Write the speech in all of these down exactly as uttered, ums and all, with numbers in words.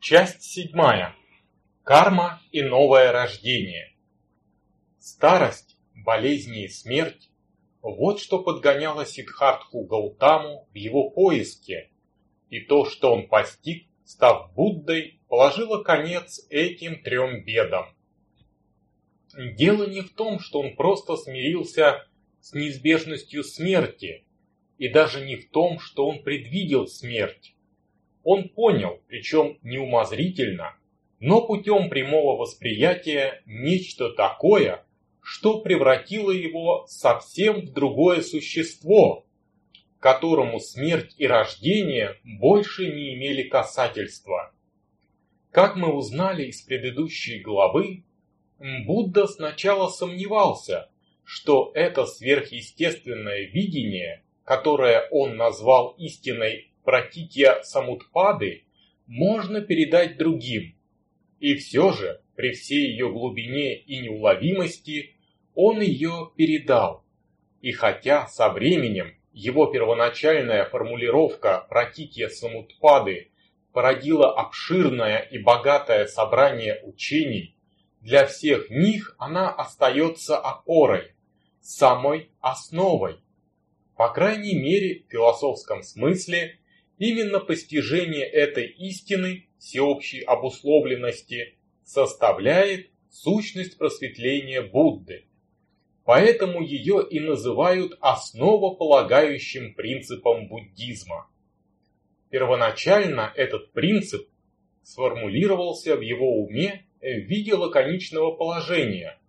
Часть седьмая. Карма и новое рождение. Старость, болезни и смерть – вот что подгоняло Сиддхартху Гаутаму в его поиске, и то, что он постиг, став Буддой, положило конец этим трем бедам. Дело не в том, что он просто смирился с неизбежностью смерти, и даже не в том, что он предвидел смерть. Он понял, причем не умозрительно, но путем прямого восприятия, нечто такое, что превратило его совсем в другое существо, к которому смерть и рождение больше не имели касательства. Как мы узнали из предыдущей главы, Будда сначала сомневался, что это сверхъестественное видение, которое он назвал истиной Пратитья Самутпады, можно передать другим. И все же, при всей ее глубине и неуловимости, он ее передал. И хотя со временем его первоначальная формулировка Пратитья Самутпады породила обширное и богатое собрание учений, для всех них она остается опорой, самой основой. По крайней мере, в философском смысле, именно постижение этой истины, всеобщей обусловленности, составляет сущность просветления Будды. Поэтому ее и называют основополагающим принципом буддизма. Первоначально этот принцип сформулировался в его уме в виде лаконичного положения.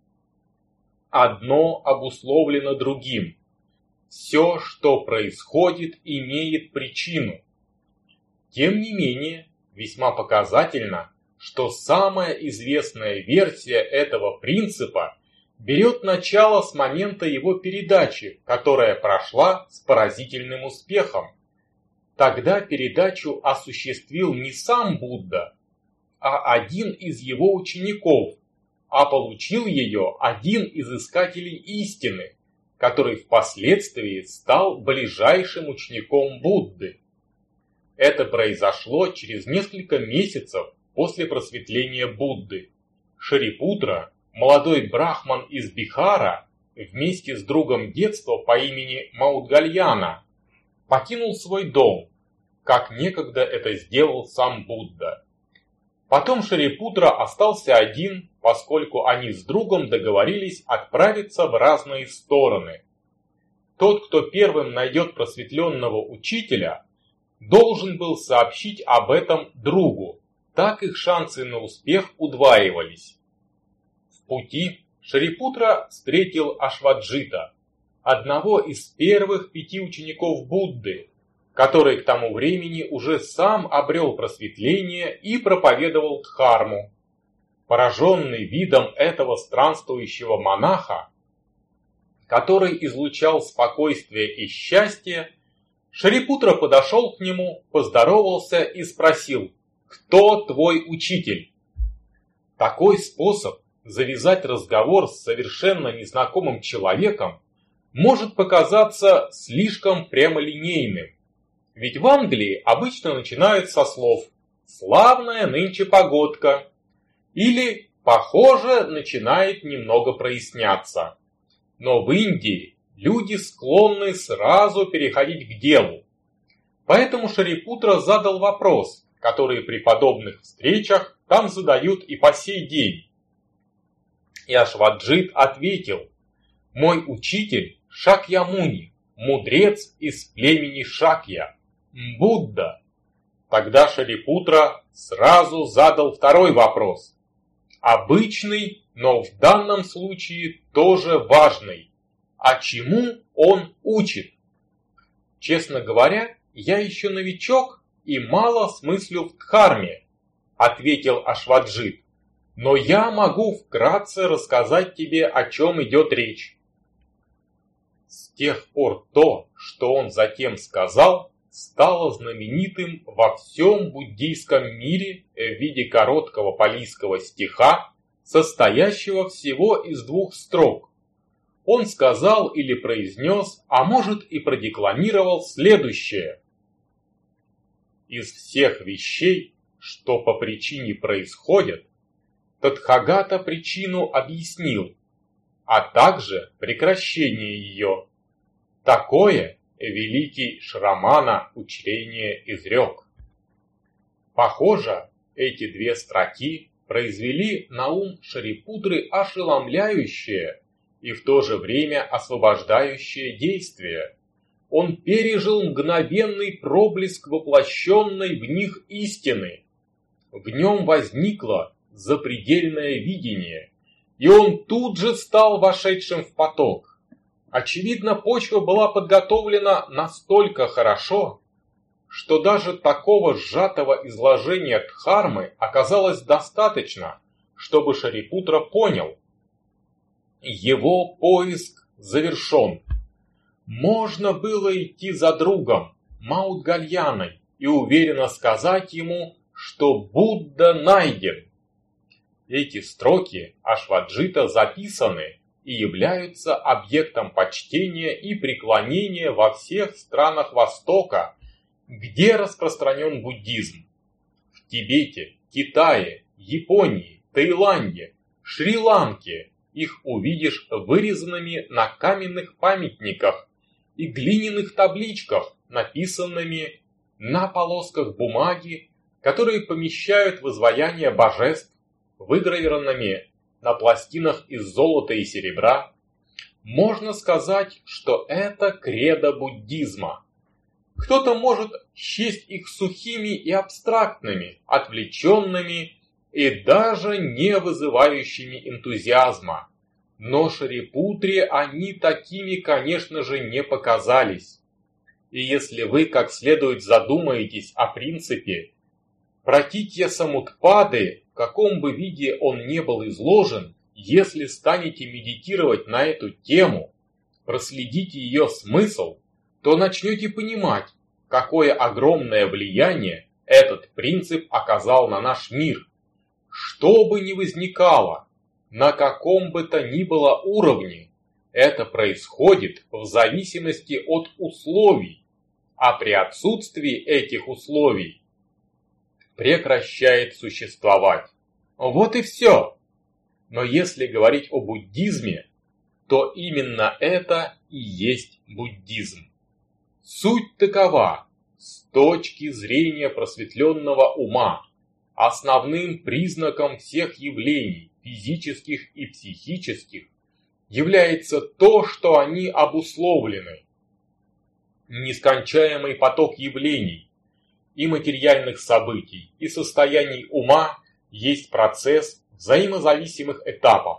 Одно обусловлено другим. Все, что происходит, имеет причину. Тем не менее, весьма показательно, что самая известная версия этого принципа берет начало с момента его передачи, которая прошла с поразительным успехом. Тогда передачу осуществил не сам Будда, а один из его учеников, а получил ее один из искателей истины, который впоследствии стал ближайшим учеником Будды. Это произошло через несколько месяцев после просветления Будды. Шарипутра, молодой брахман из Бихара, вместе с другом детства по имени Маудгальяна, покинул свой дом, как некогда это сделал сам Будда. Потом Шарипутра остался один, поскольку они с другом договорились отправиться в разные стороны. Тот, кто первым найдет просветленного учителя, должен был сообщить об этом другу, так их шансы на успех удваивались. В пути Шарипутра встретил Ашваджита, одного из первых пяти учеников Будды, который к тому времени уже сам обрел просветление и проповедовал дхарму. Пораженный видом этого странствующего монаха, который излучал спокойствие и счастье, Шарипутра подошел к нему, поздоровался и спросил: «Кто твой учитель?» Такой способ завязать разговор с совершенно незнакомым человеком может показаться слишком прямолинейным. Ведь в Англии обычно начинают со слов «славная нынче погодка» или «похоже, начинает немного проясняться». Но в Индии люди склонны сразу переходить к делу. Поэтому Шарипутра задал вопрос, который при подобных встречах там задают и по сей день. И Ашваджит ответил: «Мой учитель Шакьямуни, мудрец из племени Шакья, Будда». Тогда Шарипутра сразу задал второй вопрос, обычный, но в данном случае тоже важный. А чему он учит? Честно говоря, я еще новичок и мало смыслю в дхарме, ответил Ашваджит, но я могу вкратце рассказать тебе, о чем идет речь. С тех пор то, что он затем сказал, стало знаменитым во всем буддийском мире в виде короткого палийского стиха, состоящего всего из двух строк. Он сказал или произнес, а может и продекламировал следующее: «Из всех вещей, что по причине происходят, Тадхагата причину объяснил, а также прекращение ее. Такое великий Шрамана учение изрек. Похоже, эти две строки произвели на ум Шарипутры ошеломляющее и в то же время освобождающее действие. Он пережил мгновенный проблеск воплощенной в них истины. В нем возникло запредельное видение, и он тут же стал вошедшим в поток. Очевидно, почва была подготовлена настолько хорошо, что даже такого сжатого изложения Дхармы оказалось достаточно, чтобы Шарипутра понял: его поиск завершен. Можно было идти за другом, Маудгальяной, и уверенно сказать ему, что Будда найден. Эти строки Ашваджита записаны и являются объектом почтения и преклонения во всех странах Востока, где распространен буддизм. В Тибете, Китае, Японии, Таиланде, Шри-Ланке их увидишь вырезанными на каменных памятниках и глиняных табличках, написанными на полосках бумаги, которые помещают в изваяния божеств, выгравированными на пластинах из золота и серебра. Можно сказать, что это кредо буддизма. Кто-то может счесть их сухими и абстрактными, отвлеченными и даже не вызывающими энтузиазма. Но Шарипутре они такими, конечно же, не показались. И если вы как следует задумаетесь о принципе Пратитья Самутпады, в каком бы виде он не был изложен, если станете медитировать на эту тему, проследите ее смысл, то начнете понимать, какое огромное влияние этот принцип оказал на наш мир. Что бы ни возникало, на каком бы то ни было уровне, это происходит в зависимости от условий, а при отсутствии этих условий прекращает существовать. Вот и все. Но если говорить о буддизме, то именно это и есть буддизм. Суть такова: с точки зрения просветленного ума, основным признаком всех явлений, физических и психических, является то, что они обусловлены. Нескончаемый поток явлений и материальных событий и состояний ума есть процесс взаимозависимых этапов,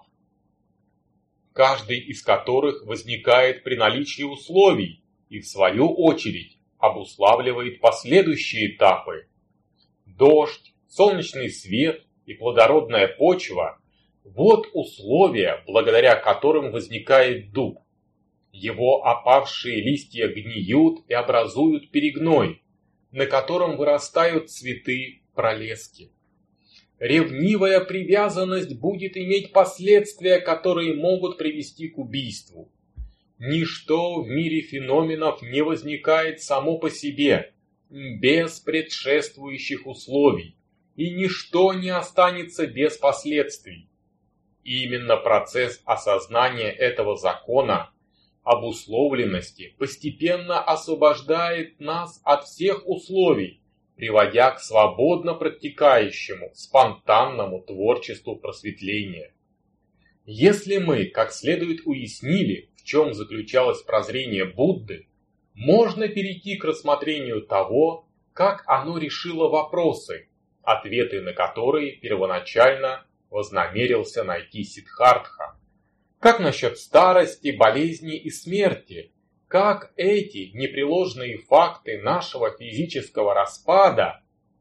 каждый из которых возникает при наличии условий и, в свою очередь, обуславливает последующие этапы. Дождь, солнечный свет и плодородная почва – вот условия, благодаря которым возникает дуб. Его опавшие листья гниют и образуют перегной, на котором вырастают цветы пролески. Ревнивая привязанность будет иметь последствия, которые могут привести к убийству. Ничто в мире феноменов не возникает само по себе, без предшествующих условий, и ничто не останется без последствий. Именно процесс осознания этого закона обусловленности постепенно освобождает нас от всех условий, приводя к свободно протекающему, спонтанному творчеству просветления. Если мы как следует уяснили, в чем заключалось прозрение Будды, можно перейти к рассмотрению того, как оно решило вопросы, ответы на которые первоначально вознамерился найти Сиддхартха. Как насчет старости, болезни и смерти? Как эти непреложные факты нашего физического распада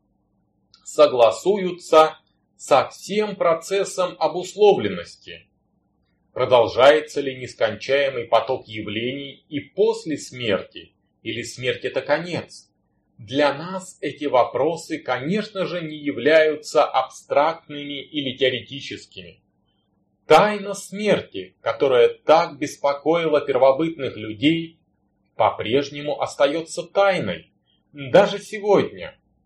согласуются со всем процессом обусловленности? Продолжается ли нескончаемый поток явлений и после смерти, или смерть – это конец? Для нас эти вопросы, конечно же, не являются абстрактными или теоретическими. Тайна смерти, которая так беспокоила первобытных людей, по-прежнему остается тайной. Даже сегодня,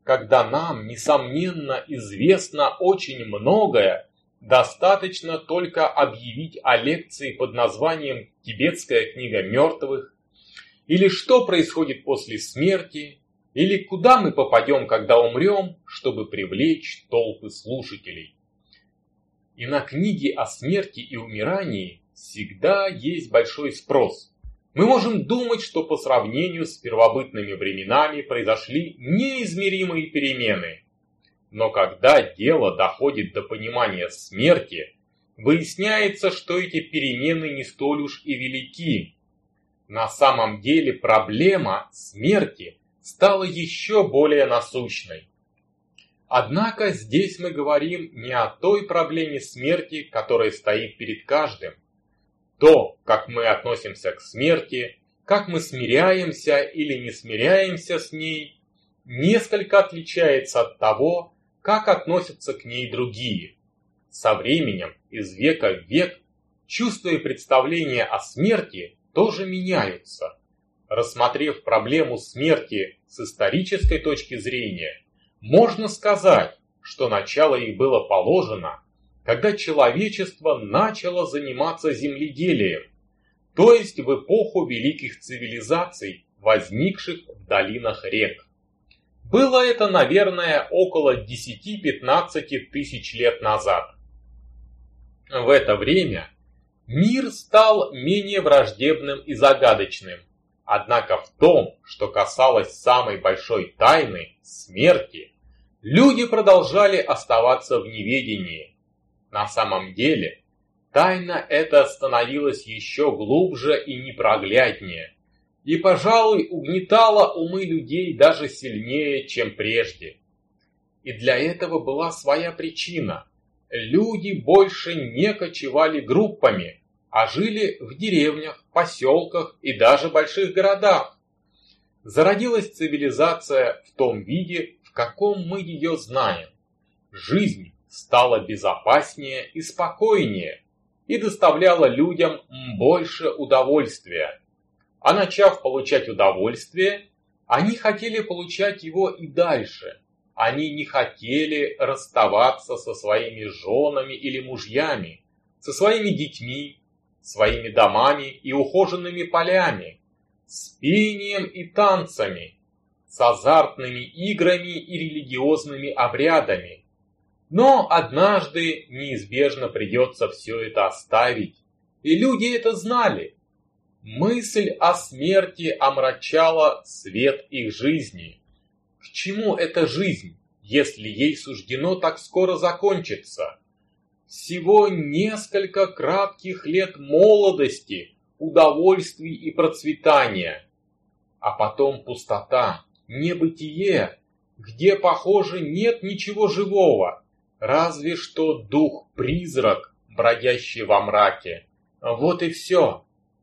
когда нам, несомненно, известно очень многое, достаточно только объявить о лекции под названием «Тибетская книга мертвых», или «Что происходит после смерти», или «Куда мы попадем, когда умрем», чтобы привлечь толпы слушателей. И на книги о смерти и умирании всегда есть большой спрос. Мы можем думать, что по сравнению с первобытными временами произошли неизмеримые перемены. Но когда дело доходит до понимания смерти, выясняется, что эти перемены не столь уж и велики. На самом деле проблема смерти стала еще более насущной. Однако здесь мы говорим не о той проблеме смерти, которая стоит перед каждым. То, как мы относимся к смерти, как мы смиряемся или не смиряемся с ней, несколько отличается от того, как относятся к ней другие. Со временем, из века в век, чувства и представления о смерти тоже меняются. Рассмотрев проблему смерти с исторической точки зрения, можно сказать, что начало их было положено, когда человечество начало заниматься земледелием, то есть в эпоху великих цивилизаций, возникших в долинах рек. Было это, наверное, около десяти-пятнадцати тысяч лет назад. В это время мир стал менее враждебным и загадочным, однако в том, что касалось самой большой тайны – смерти, люди продолжали оставаться в неведении. На самом деле, тайна эта становилась еще глубже и непрогляднее, и, пожалуй, угнетала умы людей даже сильнее, чем прежде. И для этого была своя причина. Люди больше не кочевали группами, а жили в деревнях, поселках и даже больших городах. Зародилась цивилизация в том виде, в каком мы ее знаем. Жизнь стала безопаснее и спокойнее и доставляла людям больше удовольствия. А начав получать удовольствие, они хотели получать его и дальше. Они не хотели расставаться со своими женами или мужьями, со своими детьми, своими домами и ухоженными полями, с пением и танцами, с азартными играми и религиозными обрядами. Но однажды неизбежно придется все это оставить, и люди это знали. Мысль о смерти омрачала свет их жизни. К чему эта жизнь, если ей суждено так скоро закончиться? Всего несколько кратких лет молодости, удовольствий и процветания. А потом пустота, небытие, где, похоже, нет ничего живого, разве что дух-призрак, бродящий во мраке. Вот и все.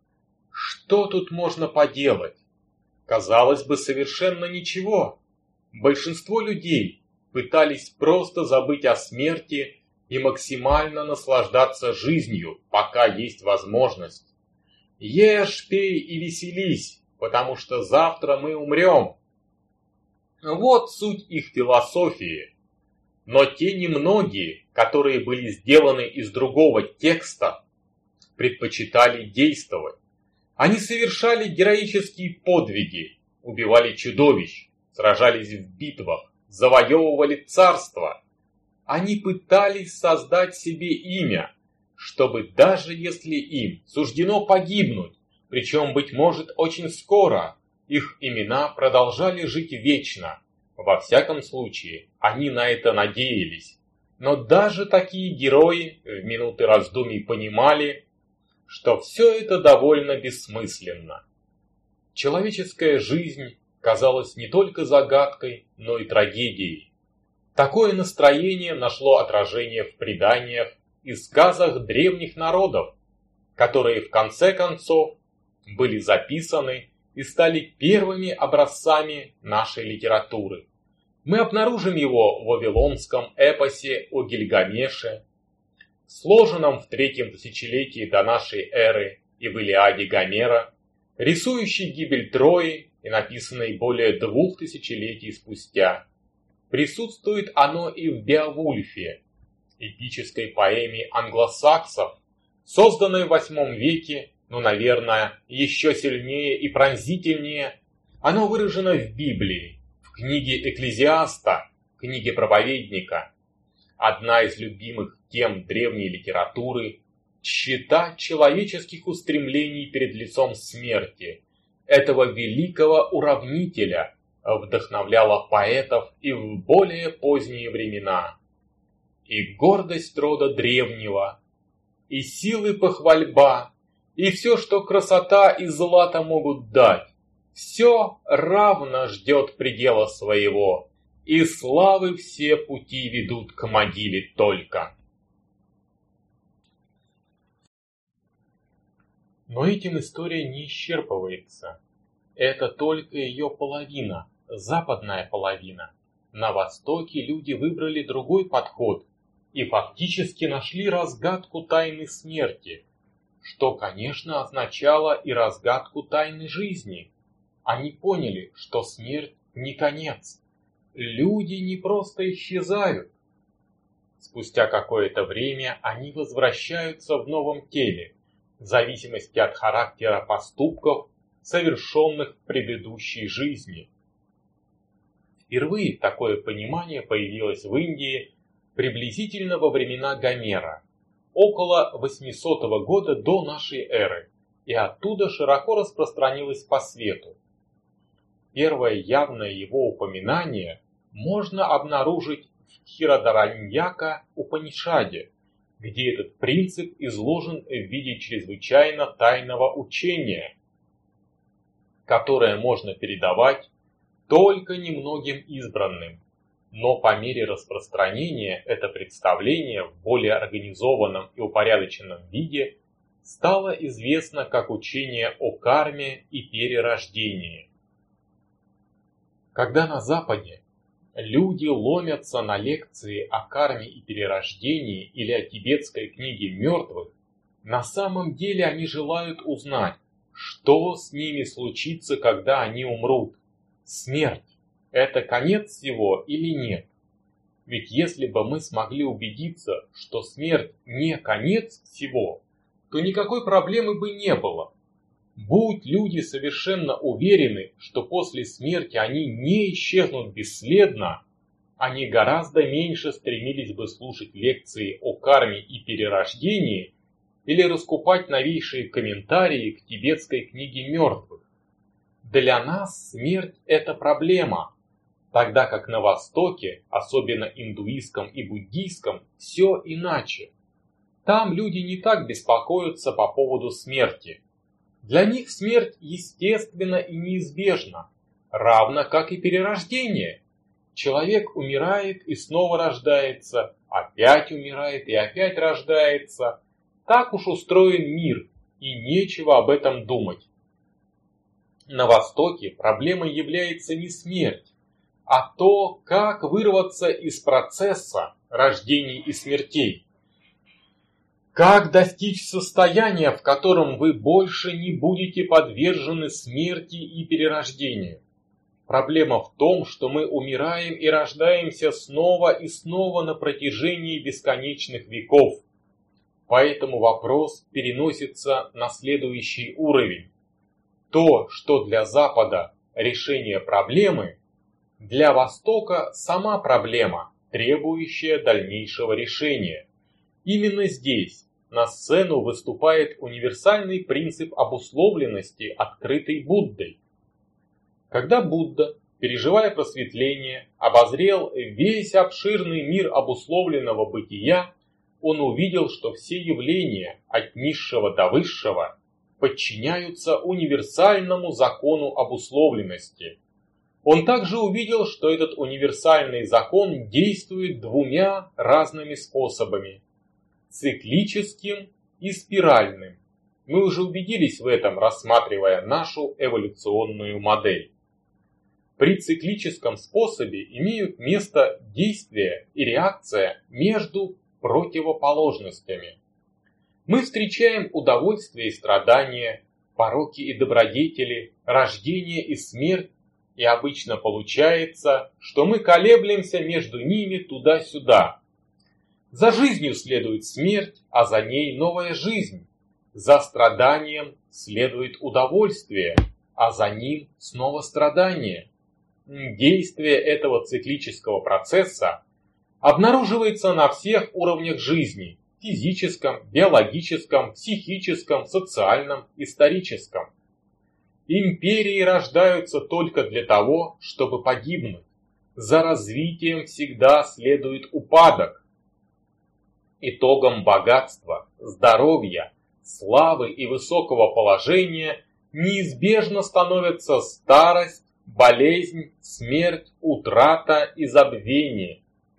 Что тут можно поделать? Казалось бы, совершенно ничего. Большинство людей пытались просто забыть о смерти и максимально наслаждаться жизнью, пока есть возможность. Ешь, пей и веселись, потому что завтра мы умрем. Вот суть их философии. Но те немногие, которые были сделаны из другого текста, предпочитали действовать. Они совершали героические подвиги, убивали чудовищ, сражались в битвах, завоевывали царства. Они пытались создать себе имя, чтобы даже если им суждено погибнуть, причем, быть может, очень скоро, их имена продолжали жить вечно. Во всяком случае, они на это надеялись. Но даже такие герои в минуты раздумий понимали, что все это довольно бессмысленно. Человеческая жизнь казалась не только загадкой, но и трагедией. Такое настроение нашло отражение в преданиях и сказах древних народов, которые в конце концов были записаны и стали первыми образцами нашей литературы. Мы обнаружим его в вавилонском эпосе о Гильгамеше, сложенном в третьем тысячелетии до нашей эры и в Илиаде Гомера, рисующий гибель Трои и написанный более двух тысячелетий спустя. Присутствует оно и в Беовульфе, эпической поэме англосаксов, созданной в восьмом веке, но, наверное, еще сильнее и пронзительнее. Оно выражено в Библии, в книге Экклезиаста, книге проповедника. Одна из любимых тем древней литературы – тщета человеческих устремлений перед лицом смерти, этого великого уравнителя, вдохновляла поэтов и в более поздние времена. И гордость рода древнего, и силы похвальба, и все, что красота и злато могут дать, все равно ждет предела своего, и славы все пути ведут к могиле только. Но этим история не исчерпывается. Это только ее половина, западная половина. На Востоке люди выбрали другой подход и фактически нашли разгадку тайны смерти, что, конечно, означало и разгадку тайны жизни. Они поняли, что смерть не конец. Люди не просто исчезают. Спустя какое-то время они возвращаются в новом теле, в зависимости от характера поступков, совершенных в предыдущей жизни. Впервые такое понимание появилось в Индии приблизительно во времена Гомера, около восьмисотого года до нашей эры, и оттуда широко распространилось по свету. Первое явное его упоминание можно обнаружить в Хирадараньяка Упанишаде, где этот принцип изложен в виде чрезвычайно тайного учения, которое можно передавать только немногим избранным. Но по мере распространения это представление в более организованном и упорядоченном виде стало известно как учение о карме и перерождении. Когда на Западе люди ломятся на лекции о карме и перерождении или о тибетской книге мертвых, на самом деле они желают узнать, что с ними случится, когда они умрут. Смерть – это конец всего или нет? Ведь если бы мы смогли убедиться, что смерть не конец всего, то никакой проблемы бы не было. Будь люди совершенно уверены, что после смерти они не исчезнут бесследно, они гораздо меньше стремились бы слушать лекции о карме и перерождении или раскупать новейшие комментарии к тибетской книге мертвых. Для нас смерть – это проблема, тогда как на Востоке, особенно индуистском и буддийском, все иначе. Там люди не так беспокоятся по поводу смерти. Для них смерть естественна и неизбежна, равно как и перерождение. Человек умирает и снова рождается, опять умирает и опять рождается. Так уж устроен мир, и нечего об этом думать. На Востоке проблемой является не смерть, а то, как вырваться из процесса рождений и смертей. Как достичь состояния, в котором вы больше не будете подвержены смерти и перерождению? Проблема в том, что мы умираем и рождаемся снова и снова на протяжении бесконечных веков. Поэтому вопрос переносится на следующий уровень. То, что для Запада решение проблемы, для Востока сама проблема, требующая дальнейшего решения. Именно здесь на сцену выступает универсальный принцип обусловленности, открытый Буддой. Когда Будда, переживая просветление, обозрел весь обширный мир обусловленного бытия, он увидел, что все явления, от низшего до высшего, подчиняются универсальному закону обусловленности. Он также увидел, что этот универсальный закон действует двумя разными способами – циклическим и спиральным. Мы уже убедились в этом, рассматривая нашу эволюционную модель. При циклическом способе имеют место действие и реакция между противоположностями. Мы встречаем удовольствие и страдания, пороки и добродетели, рождение и смерть И обычно получается, что мы колеблемся между ними туда-сюда. За жизнью следует смерть, а за ней новая жизнь. За страданием следует удовольствие, а за ним снова страдание. Действие этого циклического процесса обнаруживается на всех уровнях жизни – физическом, биологическом, психическом, социальном, историческом. Империи рождаются только для того, чтобы погибнуть. За развитием всегда следует упадок. Итогом богатства, здоровья, славы и высокого положения неизбежно становятся старость, болезнь, смерть, утрата и забвение.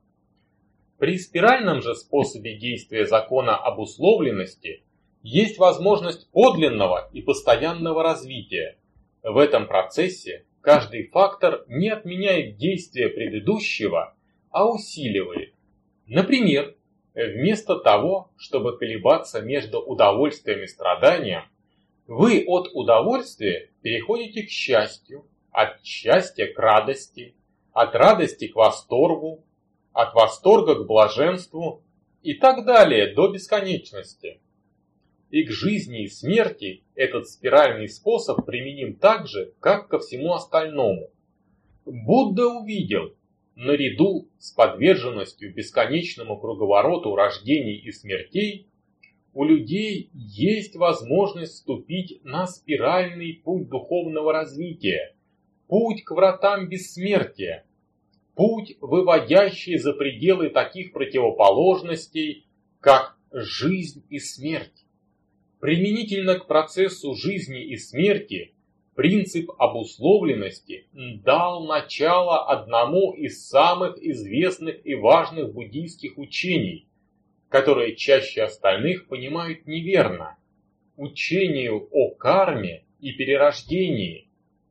При спиральном же способе действия закона обусловленности есть возможность подлинного и постоянного развития. В этом процессе каждый фактор не отменяет действия предыдущего, а усиливает. Например, вместо того, чтобы колебаться между удовольствием и страданием, вы от удовольствия переходите к счастью, от счастья к радости, от радости к восторгу, от восторга к блаженству и так далее до бесконечности. И к жизни и смерти этот спиральный способ применим так же, как ко всему остальному. Будда увидел, наряду с подверженностью бесконечному круговороту рождений и смертей, у людей есть возможность вступить на спиральный путь духовного развития, путь к вратам бессмертия, путь, выводящий за пределы таких противоположностей, как жизнь и смерть. Применительно к процессу жизни и смерти принцип обусловленности дал начало одному из самых известных и важных буддийских учений, которые чаще остальных понимают неверно – учению о карме и перерождении.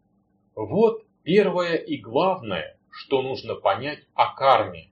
Вот первое и главное, что нужно понять о карме.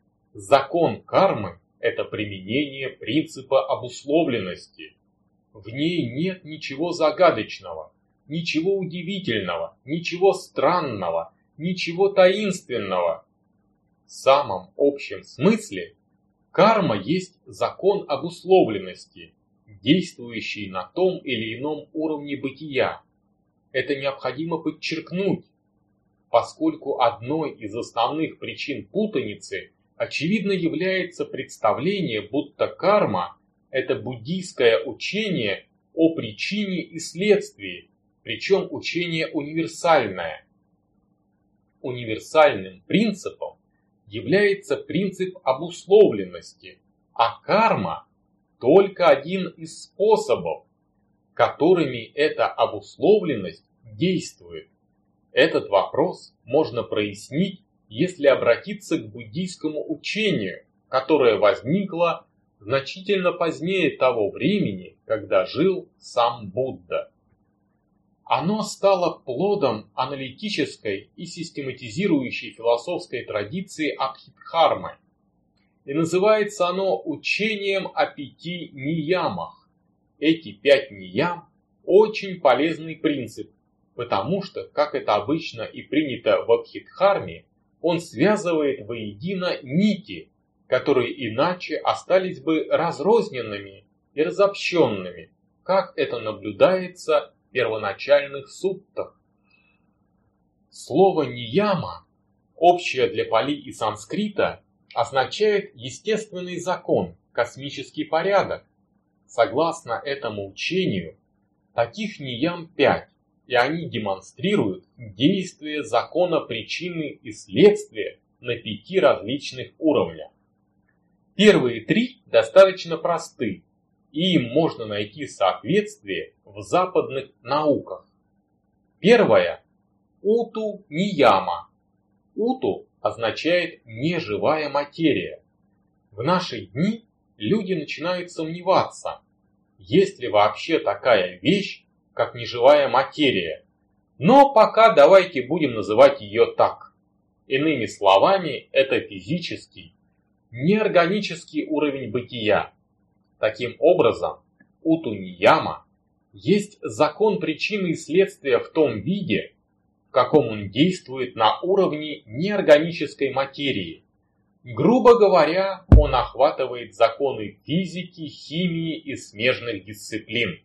Закон кармы – это применение принципа обусловленности. В ней нет ничего загадочного, ничего удивительного, ничего странного, ничего таинственного. В самом общем смысле карма есть закон обусловленности, действующий на том или ином уровне бытия. Это необходимо подчеркнуть, поскольку одной из основных причин путаницы очевидно является представление, будто карма – это буддийское учение о причине и следствии, причем учение универсальное. Универсальным принципом является принцип обусловленности, а карма – только один из способов, которыми эта обусловленность действует. Этот вопрос можно прояснить, если обратиться к буддийскому учению, которое возникло значительно позднее того времени, когда жил сам Будда. Оно стало плодом аналитической и систематизирующей философской традиции Абхидхармы, и называется оно учением о пяти ниямах. Эти пять ниям – очень полезный принцип, потому что, как это обычно и принято в Абхидхарме, он связывает воедино нити, которые иначе остались бы разрозненными и разобщенными, как это наблюдается в первоначальных суттах. Слово «нияма», общее для пали и санскрита, означает естественный закон, космический порядок. Согласно этому учению, таких ниям пять, и они демонстрируют действие закона причины и следствия на пяти различных уровнях. Первые три достаточно просты, и им можно найти соответствие в западных науках. Первое – уту нияма. Уту означает неживая материя. В наши дни люди начинают сомневаться, есть ли вообще такая вещь, как неживая материя. Но пока давайте будем называть ее так. Иными словами, это физический, неорганический уровень бытия. Таким образом, уту нияма есть закон причины и следствия в том виде, в каком он действует на уровне неорганической материи. Грубо говоря, он охватывает законы физики, химии и смежных дисциплин.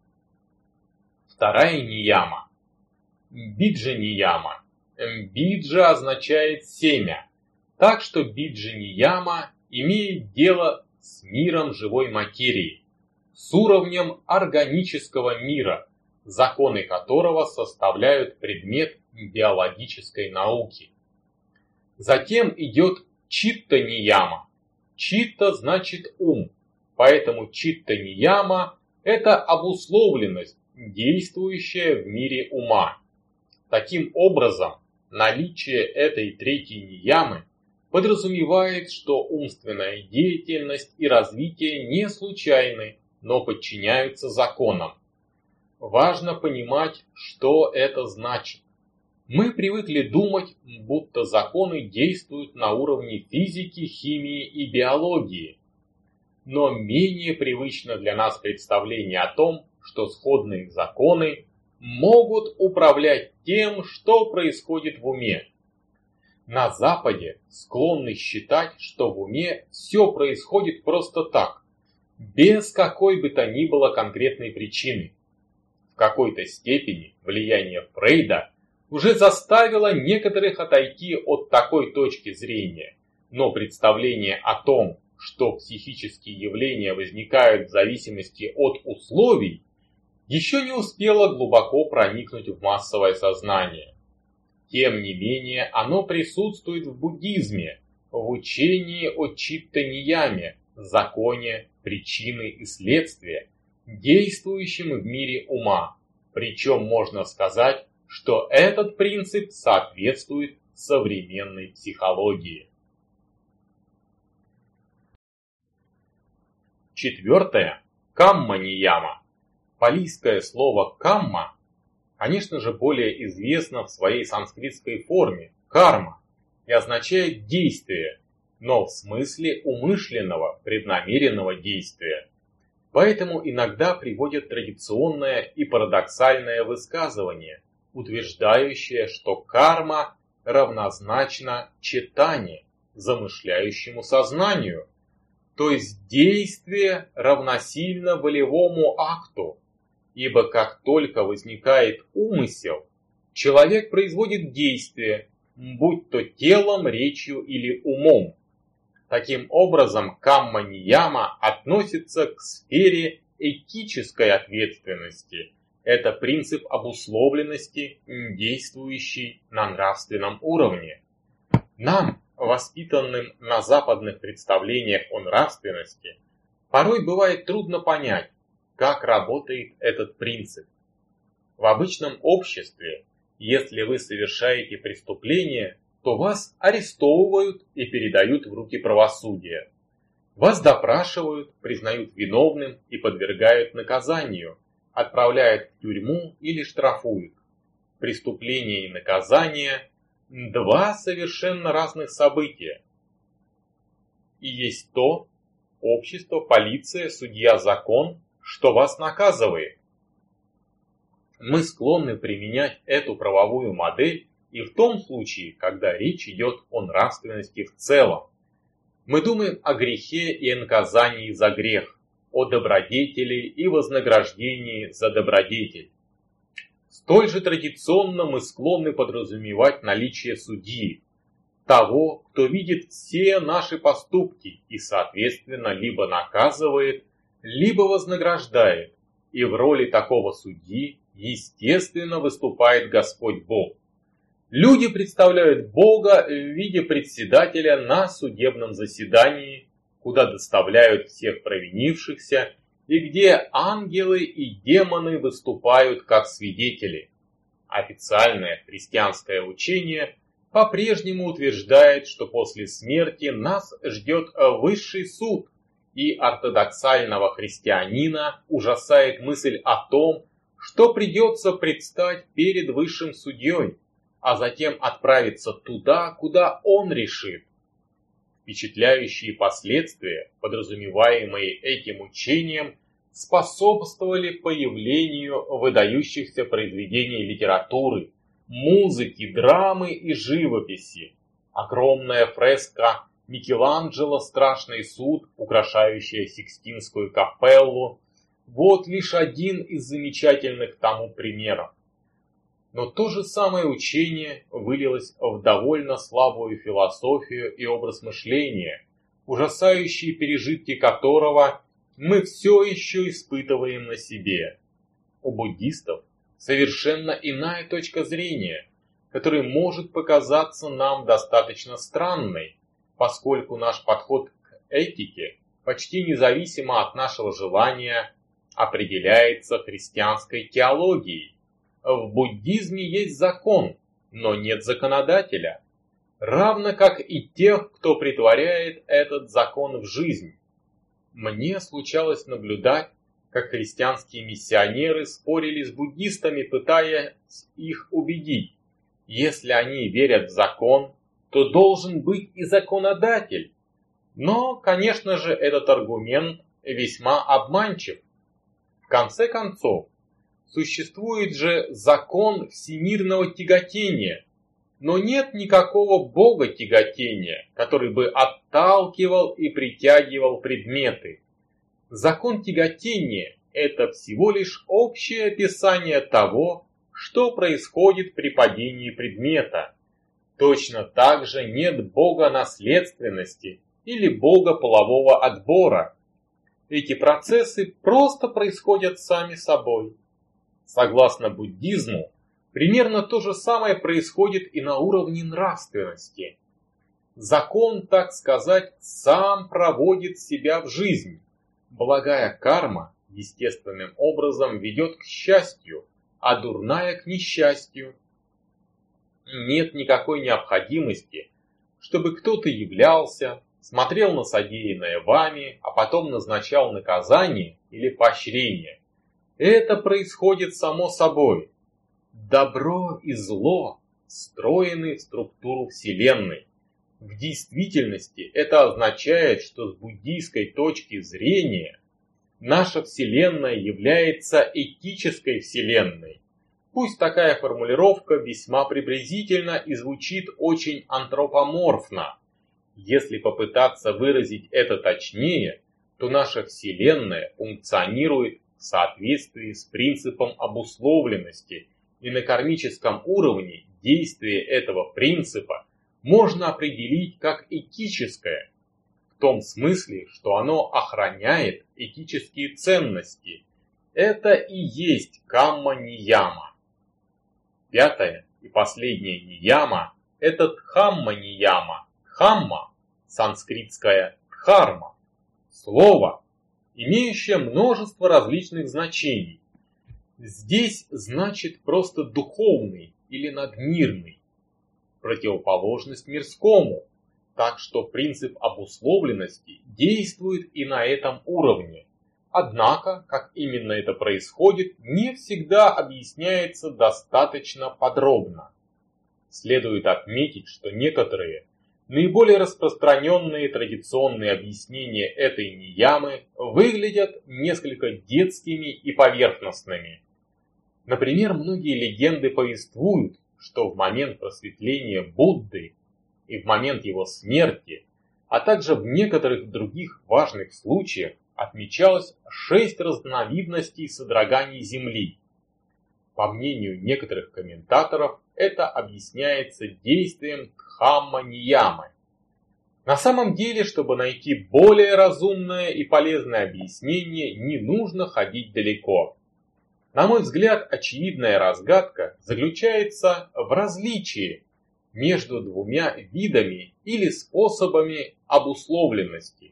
Вторая нияма. Биджа-нияма. Биджа означает семя, так что биджа-нияма имеет дело с миром живой материи, с уровнем органического мира, законы которого составляют предмет биологической науки. Затем идет читта-нияма. Читта значит ум, поэтому читта-нияма – это обусловленность, действующая в мире ума. Таким образом, наличие этой третьей ниямы подразумевает, что умственная деятельность и развитие не случайны, но подчиняются законам. Важно понимать, что это значит. Мы привыкли думать, будто законы действуют на уровне физики, химии и биологии. Но менее привычно для нас представление о том, что сходные законы могут управлять тем, что происходит в уме. На Западе склонны считать, что в уме все происходит просто так, без какой бы то ни было конкретной причины. В какой-то степени влияние Фрейда уже заставило некоторых отойти от такой точки зрения, но представление о том, что психические явления возникают в зависимости от условий, еще не успело глубоко проникнуть в массовое сознание. Тем не менее, оно присутствует в буддизме, в учении о читта-нияме, законе причины и следствия, действующем в мире ума. Причем можно сказать, что этот принцип соответствует современной психологии. Четвертое. Камма-нияма. Палийское слово «камма», конечно же, более известно в своей санскритской форме «карма» и означает «действие», но в смысле умышленного, преднамеренного действия. Поэтому иногда приводят традиционное и парадоксальное высказывание, утверждающее, что карма равнозначна читане, замышляющему сознанию, то есть действие равносильно волевому акту. Ибо как только возникает умысел, человек производит действие, будь то телом, речью или умом. Таким образом, камма-нияма относится к сфере этической ответственности. Это принцип обусловленности, действующий на нравственном уровне. Нам, воспитанным на западных представлениях о нравственности, порой бывает трудно понять, как работает этот принцип. В обычном обществе, если вы совершаете преступление, то вас арестовывают и передают в руки правосудия. Вас допрашивают, признают виновным и подвергают наказанию, отправляют в тюрьму или штрафуют. Преступление и наказание – два совершенно разных события. И есть то, общество, полиция, судья, закон, что вас наказывает. Мы склонны применять эту правовую модель и в том случае, когда речь идет о нравственности в целом. Мы думаем о грехе и наказании за грех, о добродетели и вознаграждении за добродетель. Столь же традиционно мы склонны подразумевать наличие судьи, того, кто видит все наши поступки и, соответственно, либо наказывает, либо вознаграждает, и в роли такого судьи, естественно, выступает Господь Бог. Люди представляют Бога в виде председателя на судебном заседании, куда доставляют всех провинившихся, и где ангелы и демоны выступают как свидетели. Официальное христианское учение по-прежнему утверждает, что после смерти нас ждет высший суд, и ортодоксального христианина ужасает мысль о том, что придется предстать перед высшим судьей, а затем отправиться туда, куда он решит. Впечатляющие последствия, подразумеваемые этим учением, способствовали появлению выдающихся произведений литературы, музыки, драмы и живописи. Огромная фреска Микеланджело «Страшный суд», украшающая Сикстинскую капеллу, вот лишь один из замечательных тому примеров. Но то же самое учение вылилось в довольно слабую философию и образ мышления, ужасающие пережитки которого мы все еще испытываем на себе. У буддистов совершенно иная точка зрения, которая может показаться нам достаточно странной, поскольку наш подход к этике почти независимо от нашего желания определяется христианской теологией. В буддизме есть закон, но нет законодателя, равно как и тех, кто претворяет этот закон в жизнь. Мне случалось наблюдать, как христианские миссионеры спорили с буддистами, пытаясь их убедить: если они верят в закон, то должен быть и законодатель. Но, конечно же, этот аргумент весьма обманчив. В конце концов, существует же закон всемирного тяготения, но нет никакого бога тяготения, который бы отталкивал и притягивал предметы. Закон тяготения – это всего лишь общее описание того, что происходит при падении предмета. Точно так же нет бога наследственности или бога полового отбора. Эти процессы просто происходят сами собой. Согласно буддизму, примерно то же самое происходит и на уровне нравственности. Закон, так сказать, сам проводит себя в жизнь. Благая карма естественным образом ведет к счастью, а дурная к несчастью. Нет никакой необходимости, чтобы кто-то являлся, смотрел на содеянное вами, а потом назначал наказание или поощрение. Это происходит само собой. Добро и зло встроены в структуру Вселенной. В действительности это означает, что с буддийской точки зрения наша Вселенная является этической Вселенной. Пусть такая формулировка весьма приблизительна и звучит очень антропоморфно. Если попытаться выразить это точнее, то наша Вселенная функционирует в соответствии с принципом обусловленности, и на кармическом уровне действие этого принципа можно определить как этическое, в том смысле, что оно охраняет этические ценности. Это и есть камма-нияма. Пятое и последнее нияма – это дхамма-нияма. Дхамма – санскритское дхарма, слово, имеющее множество различных значений. Здесь значит просто духовный или надмирный, противоположность мирскому, так что принцип обусловленности действует и на этом уровне. Однако, как именно это происходит, не всегда объясняется достаточно подробно. Следует отметить, что некоторые наиболее распространенные традиционные объяснения этой ниямы выглядят несколько детскими и поверхностными. Например, многие легенды повествуют, что в момент просветления Будды и в момент его смерти, а также в некоторых других важных случаях, отмечалось шесть разновидностей содроганий Земли. По мнению некоторых комментаторов, это объясняется действием дхамма-ниямы. На самом деле, чтобы найти более разумное и полезное объяснение, не нужно ходить далеко. На мой взгляд, очевидная разгадка заключается в различии между двумя видами или способами обусловленности.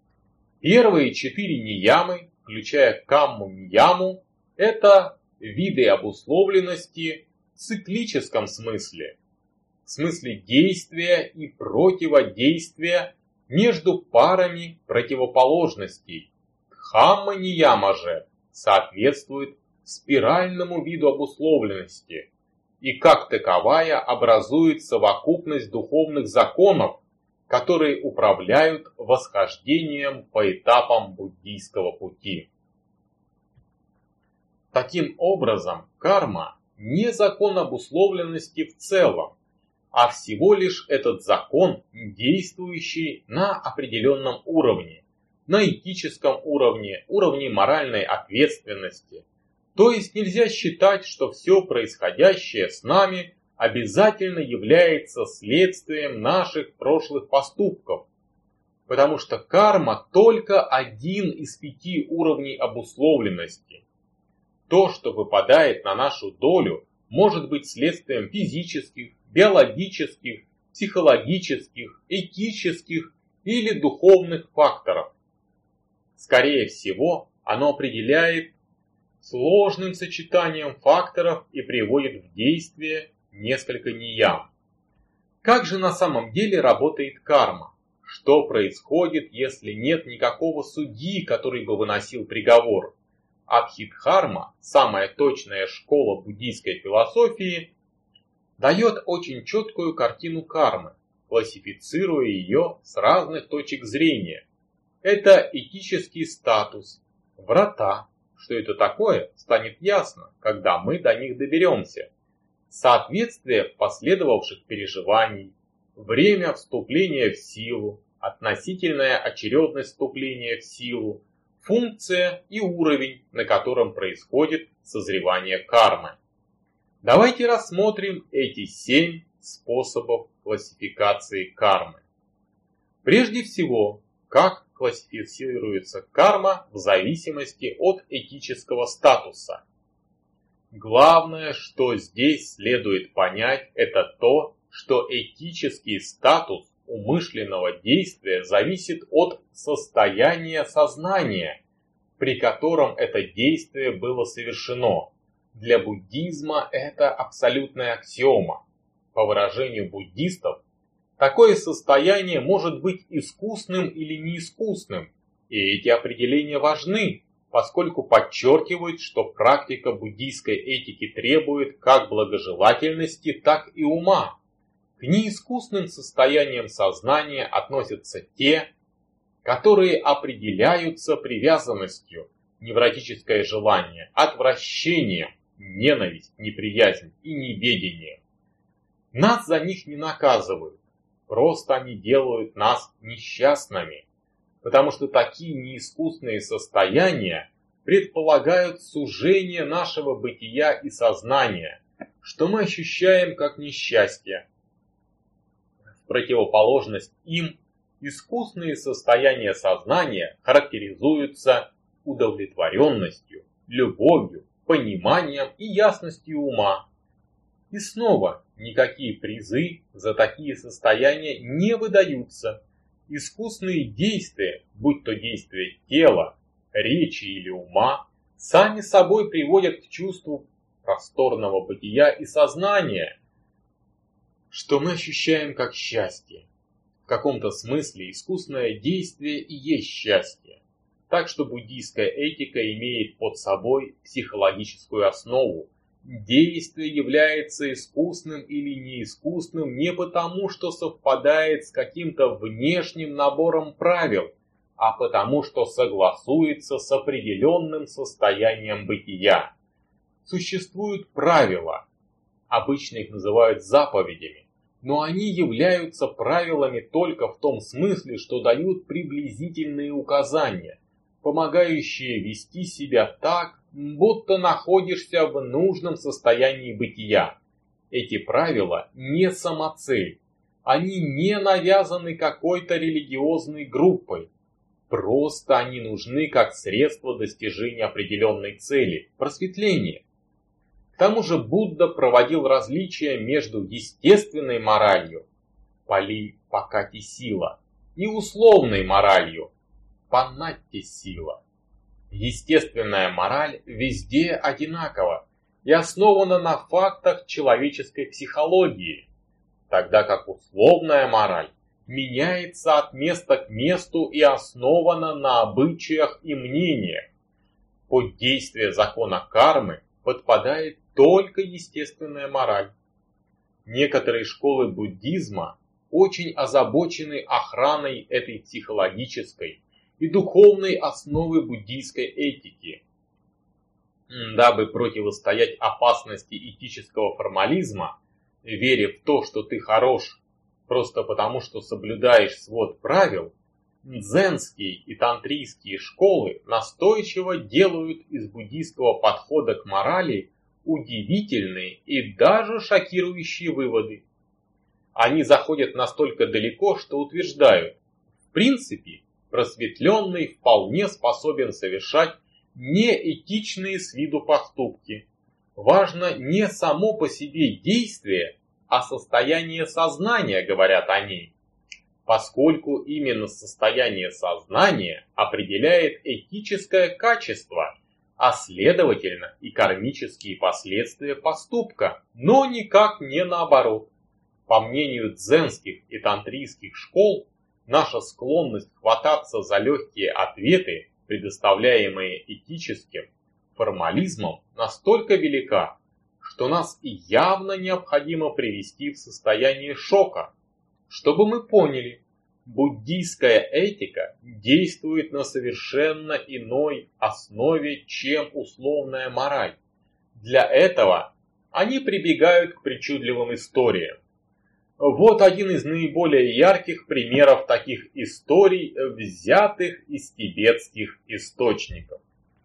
Первые четыре ниямы, включая камму-нияму, это виды обусловленности в циклическом смысле, в смысле действия и противодействия между парами противоположностей. Дхамма-нияма же соответствует спиральному виду обусловленности и как таковая образует совокупность духовных законов, которые управляют восхождением по этапам буддийского пути. Таким образом, карма не закон обусловленности в целом, а всего лишь этот закон, действующий на определенном уровне, на этическом уровне, уровне моральной ответственности. То есть нельзя считать, что все происходящее с нами обязательно является следствием наших прошлых поступков, потому что карма только один из пяти уровней обусловленности. То, что выпадает на нашу долю, может быть следствием физических, биологических, психологических, этических или духовных факторов. Скорее всего, оно определяет сложным сочетанием факторов и приводит в действие несколько неям. Как же на самом деле работает карма? Что происходит, если нет никакого судьи, который бы выносил приговор? Абхидхарма, самая точная школа буддийской философии, дает очень четкую картину кармы, классифицируя ее с разных точек зрения. Это этический статус, врата. Что это такое, станет ясно, когда мы до них доберемся. Соответствие последовавших переживаний, время вступления в силу, относительная очередность вступления в силу, функция и уровень, на котором происходит созревание кармы. Давайте рассмотрим эти семь способов классификации кармы. Прежде всего, как классифицируется карма в зависимости от этического статуса. Главное, что здесь следует понять, это то, что этический статус умышленного действия зависит от состояния сознания, при котором это действие было совершено. Для буддизма это абсолютная аксиома. По выражению буддистов, такое состояние может быть искусным или неискусным, и эти определения важны, поскольку подчеркивают, что практика буддийской этики требует как благожелательности, так и ума. К неискусным состояниям сознания относятся те, которые определяются привязанностью, невротическое желание, отвращением, ненависть, неприязнь и неведение. Нас за них не наказывают, просто они делают нас несчастными, потому что такие неискусные состояния предполагают сужение нашего бытия и сознания, что мы ощущаем как несчастье. В противоположность им, искусные состояния сознания характеризуются удовлетворенностью, любовью, пониманием и ясностью ума. И снова, никакие призы за такие состояния не выдаются. Искусные действия, будь то действия тела, речи или ума, сами собой приводят к чувству просторного бытия и сознания, что мы ощущаем как счастье. В каком-то смысле искусное действие и есть счастье. Так что буддийская этика имеет под собой психологическую основу. Действие является искусным или неискусным не потому, что совпадает с каким-то внешним набором правил, а потому, что согласуется с определенным состоянием бытия. Существуют правила, обычно их называют заповедями, но они являются правилами только в том смысле, что дают приблизительные указания, помогающие вести себя так, будто находишься в нужном состоянии бытия. Эти правила не самоцель, они не навязаны какой-то религиозной группой, просто они нужны как средство достижения определенной цели – просветления. К тому же Будда проводил различия между естественной моралью – пали пакати сила и условной моралью – панатти сила. Естественная мораль везде одинакова и основана на фактах человеческой психологии, тогда как условная мораль меняется от места к месту и основана на обычаях и мнениях. Под действие закона кармы подпадает только естественная мораль. Некоторые школы буддизма очень озабочены охраной этой психологической и духовной основы буддийской этики. Дабы противостоять опасности этического формализма, веря в то, что ты хорош просто потому, что соблюдаешь свод правил, дзенские и тантрийские школы настойчиво делают из буддийского подхода к морали удивительные и даже шокирующие выводы. Они заходят настолько далеко, что утверждают, в принципе, просветленный вполне способен совершать неэтичные с виду поступки. Важно не само по себе действие, а состояние сознания, говорят они, поскольку именно состояние сознания определяет этическое качество, а следовательно и кармические последствия поступка, но никак не наоборот. По мнению дзенских и тантрийских школ, наша склонность хвататься за легкие ответы, предоставляемые этическим формализмом, настолько велика, что нас явно необходимо привести в состояние шока, чтобы мы поняли, буддийская этика действует на совершенно иной основе, чем условная мораль. Для этого они прибегают к причудливым историям. Вот один из наиболее ярких примеров таких историй, взятых из тибетских источников.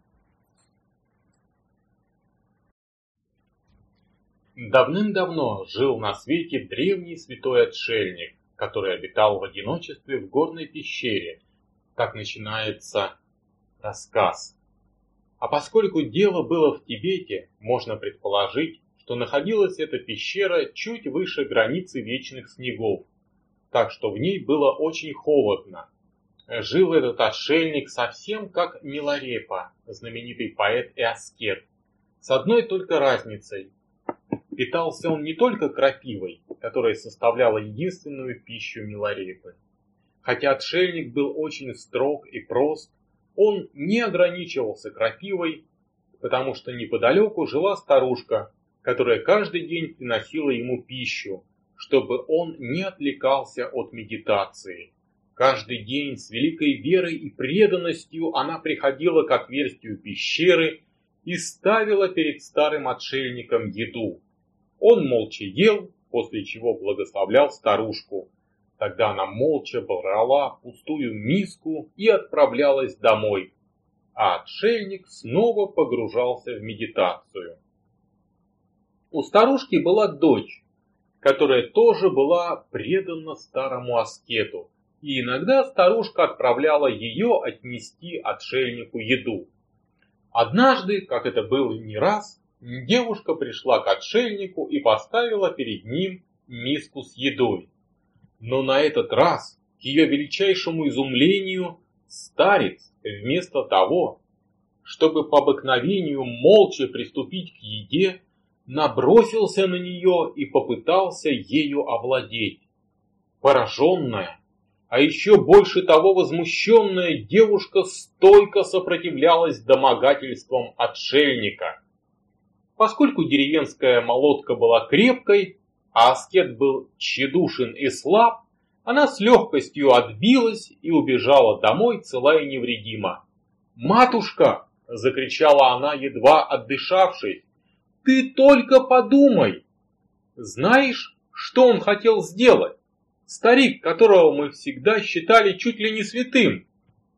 Давным-давно жил на свете древний святой отшельник, который обитал в одиночестве в горной пещере. Так начинается рассказ. А поскольку дело было в Тибете, можно предположить, что находилась эта пещера чуть выше границы вечных снегов, так что в ней было очень холодно. Жил этот отшельник совсем как Миларепа, знаменитый поэт и аскет, с одной только разницей. Питался он не только крапивой, которая составляла единственную пищу Миларепы. Хотя отшельник был очень строг и прост, он не ограничивался крапивой, потому что неподалеку жила старушка, которая каждый день приносила ему пищу, чтобы он не отвлекался от медитации. Каждый день с великой верой и преданностью она приходила к отверстию пещеры и ставила перед старым отшельником еду. Он молча ел, после чего благословлял старушку. Тогда она молча брала пустую миску и отправлялась домой, а отшельник снова погружался в медитацию. У старушки была дочь, которая тоже была предана старому аскету, и иногда старушка отправляла ее отнести отшельнику еду. Однажды, как это было не раз, девушка пришла к отшельнику и поставила перед ним миску с едой. Но на этот раз, к ее величайшему изумлению, старец, вместо того, чтобы по обыкновению молча приступить к еде, набросился на нее и попытался ею овладеть. Пораженная, а еще больше того возмущенная девушка стойко сопротивлялась домогательствам отшельника. Поскольку деревенская молотка была крепкой, а аскет был тщедушен и слаб, она с легкостью отбилась и убежала домой цела и невредима. «Матушка!» — закричала она, едва отдышавшись. «Ты только подумай! Знаешь, что он хотел сделать? Старик, которого мы всегда считали чуть ли не святым!»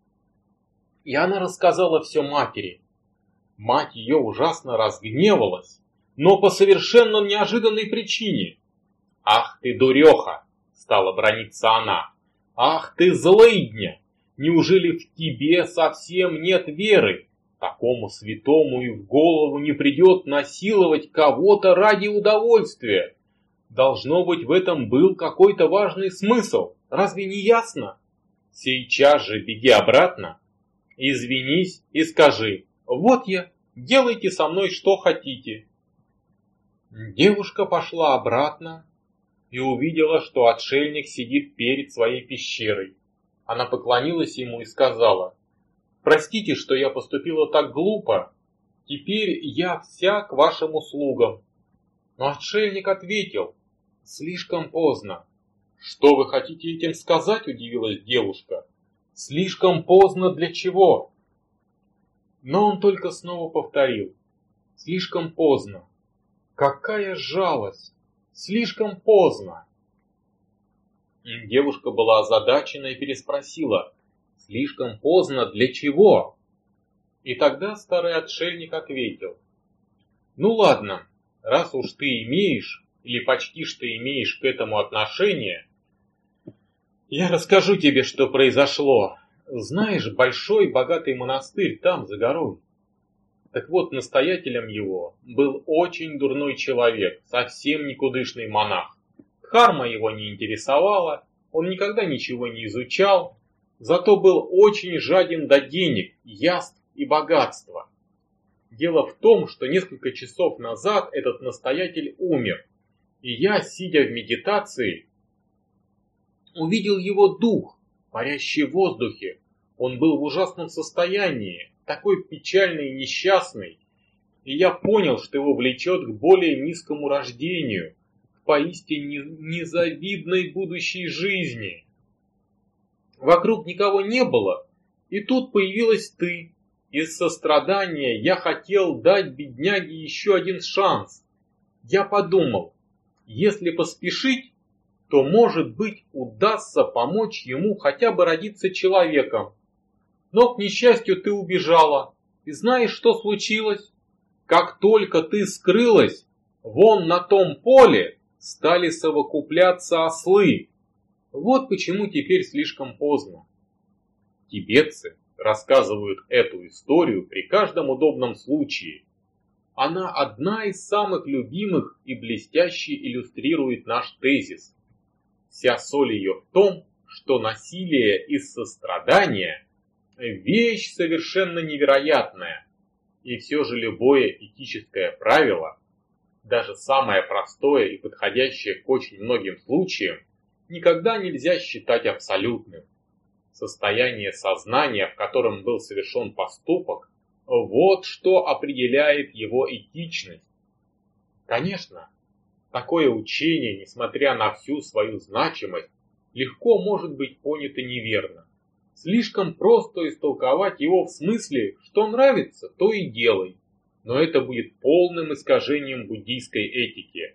И она рассказала все матери. Мать ее ужасно разгневалась, но по совершенно неожиданной причине. «Ах ты, дуреха!» — стала браниться она. «Ах ты, злыдня! Неужели в тебе совсем нет веры? Такому святому и в голову не придет насиловать кого-то ради удовольствия. Должно быть, в этом был какой-то важный смысл. Разве не ясно? Сейчас же беги обратно, извинись и скажи: вот я, делайте со мной что хотите». Девушка пошла обратно и увидела, что отшельник сидит перед своей пещерой. Она поклонилась ему и сказала: «Простите, что я поступила так глупо. Теперь я вся к вашим услугам». Но отшельник ответил: «Слишком поздно». «Что вы хотите этим сказать?» — удивилась девушка. «Слишком поздно для чего?» Но он только снова повторил: Слишком поздно. Какая жалость! Слишком поздно. Девушка была озадачена и переспросила: «Слишком поздно для чего?» И тогда старый отшельник ответил: «Ну ладно, раз уж ты имеешь, или почти что имеешь к этому отношение, я расскажу тебе, что произошло. Знаешь, большой богатый монастырь там, за горой. Так вот, настоятелем его был очень дурной человек, совсем никудышный монах. Дхарма его не интересовала, он никогда ничего не изучал, зато был очень жаден до денег, яств и богатства. Дело в том, что несколько часов назад этот настоятель умер, и я, сидя в медитации, увидел его дух, парящий в воздухе. Он был в ужасном состоянии, такой печальный и несчастный, и я понял, что его влечет к более низкому рождению, к поистине незавидной будущей жизни. Вокруг никого не было, и тут появилась ты. Из сострадания я хотел дать бедняге еще один шанс. Я подумал, если поспешить, то, может быть, удастся помочь ему хотя бы родиться человеком. Но, к несчастью, ты убежала. И знаешь, что случилось? Как только ты скрылась, вон на том поле стали совокупляться ослы. Вот почему теперь слишком поздно. Тибетцы рассказывают эту историю при каждом удобном случае. Она одна из самых любимых и блестяще иллюстрирует наш тезис. Вся соль ее в том, что насилие из сострадания – вещь совершенно невероятная, и все же любое этическое правило, даже самое простое и подходящее к очень многим случаям, никогда нельзя считать абсолютным. Состояние сознания, в котором был совершен поступок, вот что определяет его этичность. Конечно, такое учение, несмотря на всю свою значимость, легко может быть понято неверно. Слишком просто истолковать его в смысле, что нравится, то и делай, но это будет полным искажением буддийской этики.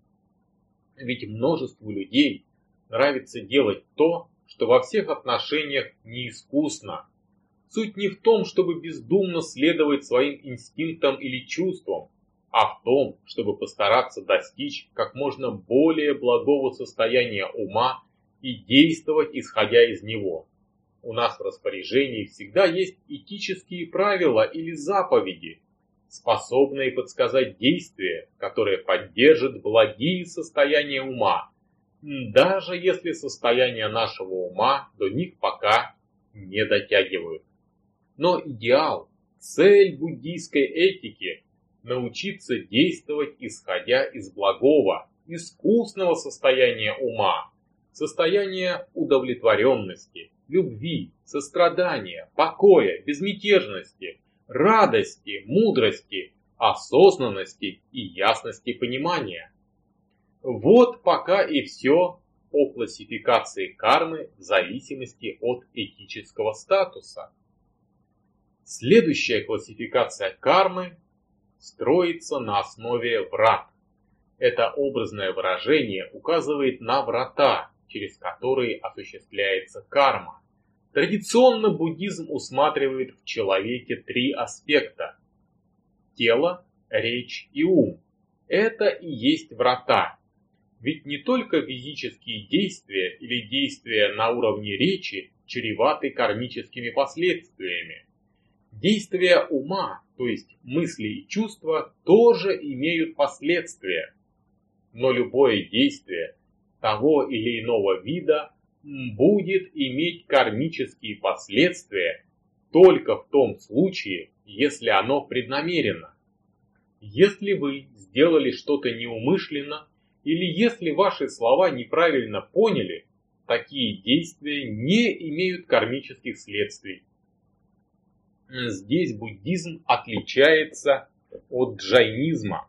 Ведь множеству людей нравится делать то, что во всех отношениях неискусно. Суть не в том, чтобы бездумно следовать своим инстинктам или чувствам, а в том, чтобы постараться достичь как можно более благого состояния ума и действовать, исходя из него. У нас в распоряжении всегда есть этические правила или заповеди, способные подсказать действия, которые поддержат благие состояния ума, даже если состояние нашего ума до них пока не дотягивают. Но идеал, цель буддийской этики – научиться действовать, исходя из благого, искусного состояния ума, состояния удовлетворенности, любви, сострадания, покоя, безмятежности, радости, мудрости, осознанности и ясности понимания. Вот пока и все о классификации кармы в зависимости от этического статуса. Следующая классификация кармы строится на основе врат. Это образное выражение указывает на врата, через которые осуществляется карма. Традиционно буддизм усматривает в человеке три аспекта: тело, речь и ум. Это и есть врата. Ведь не только физические действия или действия на уровне речи чреваты кармическими последствиями. Действия ума, то есть мысли и чувства, тоже имеют последствия. Но любое действие того или иного вида будет иметь кармические последствия только в том случае, если оно преднамеренно. Если вы сделали что-то неумышленно, или если ваши слова неправильно поняли, такие действия не имеют кармических следствий. Здесь буддизм отличается от джайнизма.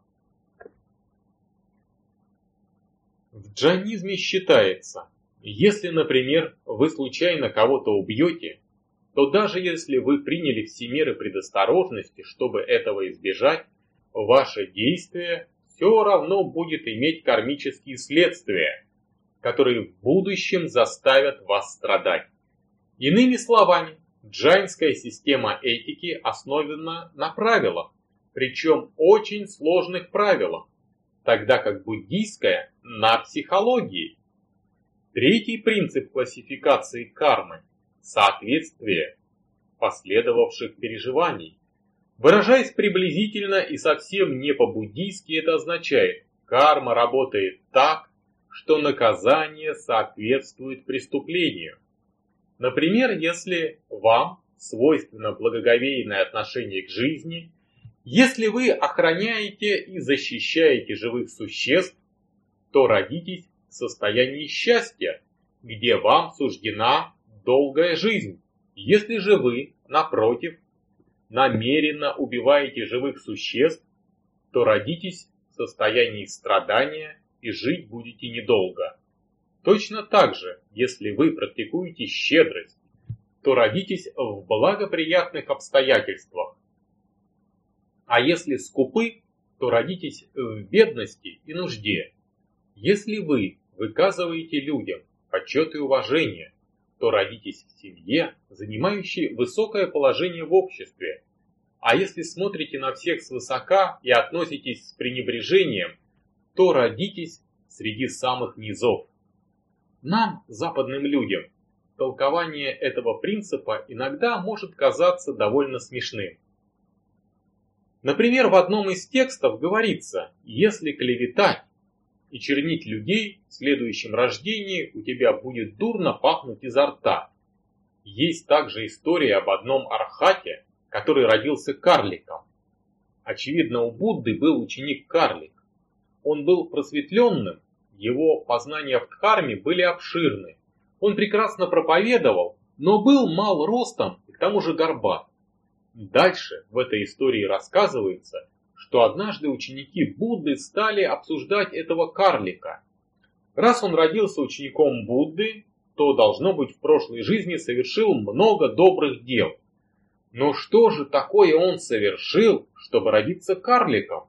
В джайнизме считается, если, например, вы случайно кого-то убьете, то даже если вы приняли все меры предосторожности, чтобы этого избежать, ваше действие все равно будет иметь кармические следствия, которые в будущем заставят вас страдать. Иными словами, джайнская система этики основана на правилах, причем очень сложных правилах, тогда как буддийская – на психологии. Третий принцип классификации кармы – соответствие последовавших переживаний. Выражаясь приблизительно и совсем не по-буддийски, это означает, карма работает так, что наказание соответствует преступлению. Например, если вам свойственно благоговейное отношение к жизни, если вы охраняете и защищаете живых существ, то родитесь в состоянии счастья, где вам суждена долгая жизнь. Если же вы, напротив, намеренно убиваете живых существ, то родитесь в состоянии страдания и жить будете недолго. Точно так же, если вы практикуете щедрость, то родитесь в благоприятных обстоятельствах. А если скупы, то родитесь в бедности и нужде. Если вы выказываете людям почет и уважение, то родитесь в семье, занимающей высокое положение в обществе. А если смотрите на всех свысока и относитесь с пренебрежением, то родитесь среди самых низов. Нам, западным людям, толкование этого принципа иногда может казаться довольно смешным. Например, в одном из текстов говорится: если клеветать и чернить людей, в следующем рождении у тебя будет дурно пахнуть изо рта. Есть также история об одном архате, который родился карликом. Очевидно, у Будды был ученик-карлик. Он был просветленным, его познания в дхарме были обширны. Он прекрасно проповедовал, но был мал ростом и к тому же горбат. Дальше в этой истории рассказывается, что однажды ученики Будды стали обсуждать этого карлика. Раз он родился учеником Будды, то, должно быть, в прошлой жизни совершил много добрых дел. Но что же такое он совершил, чтобы родиться карликом?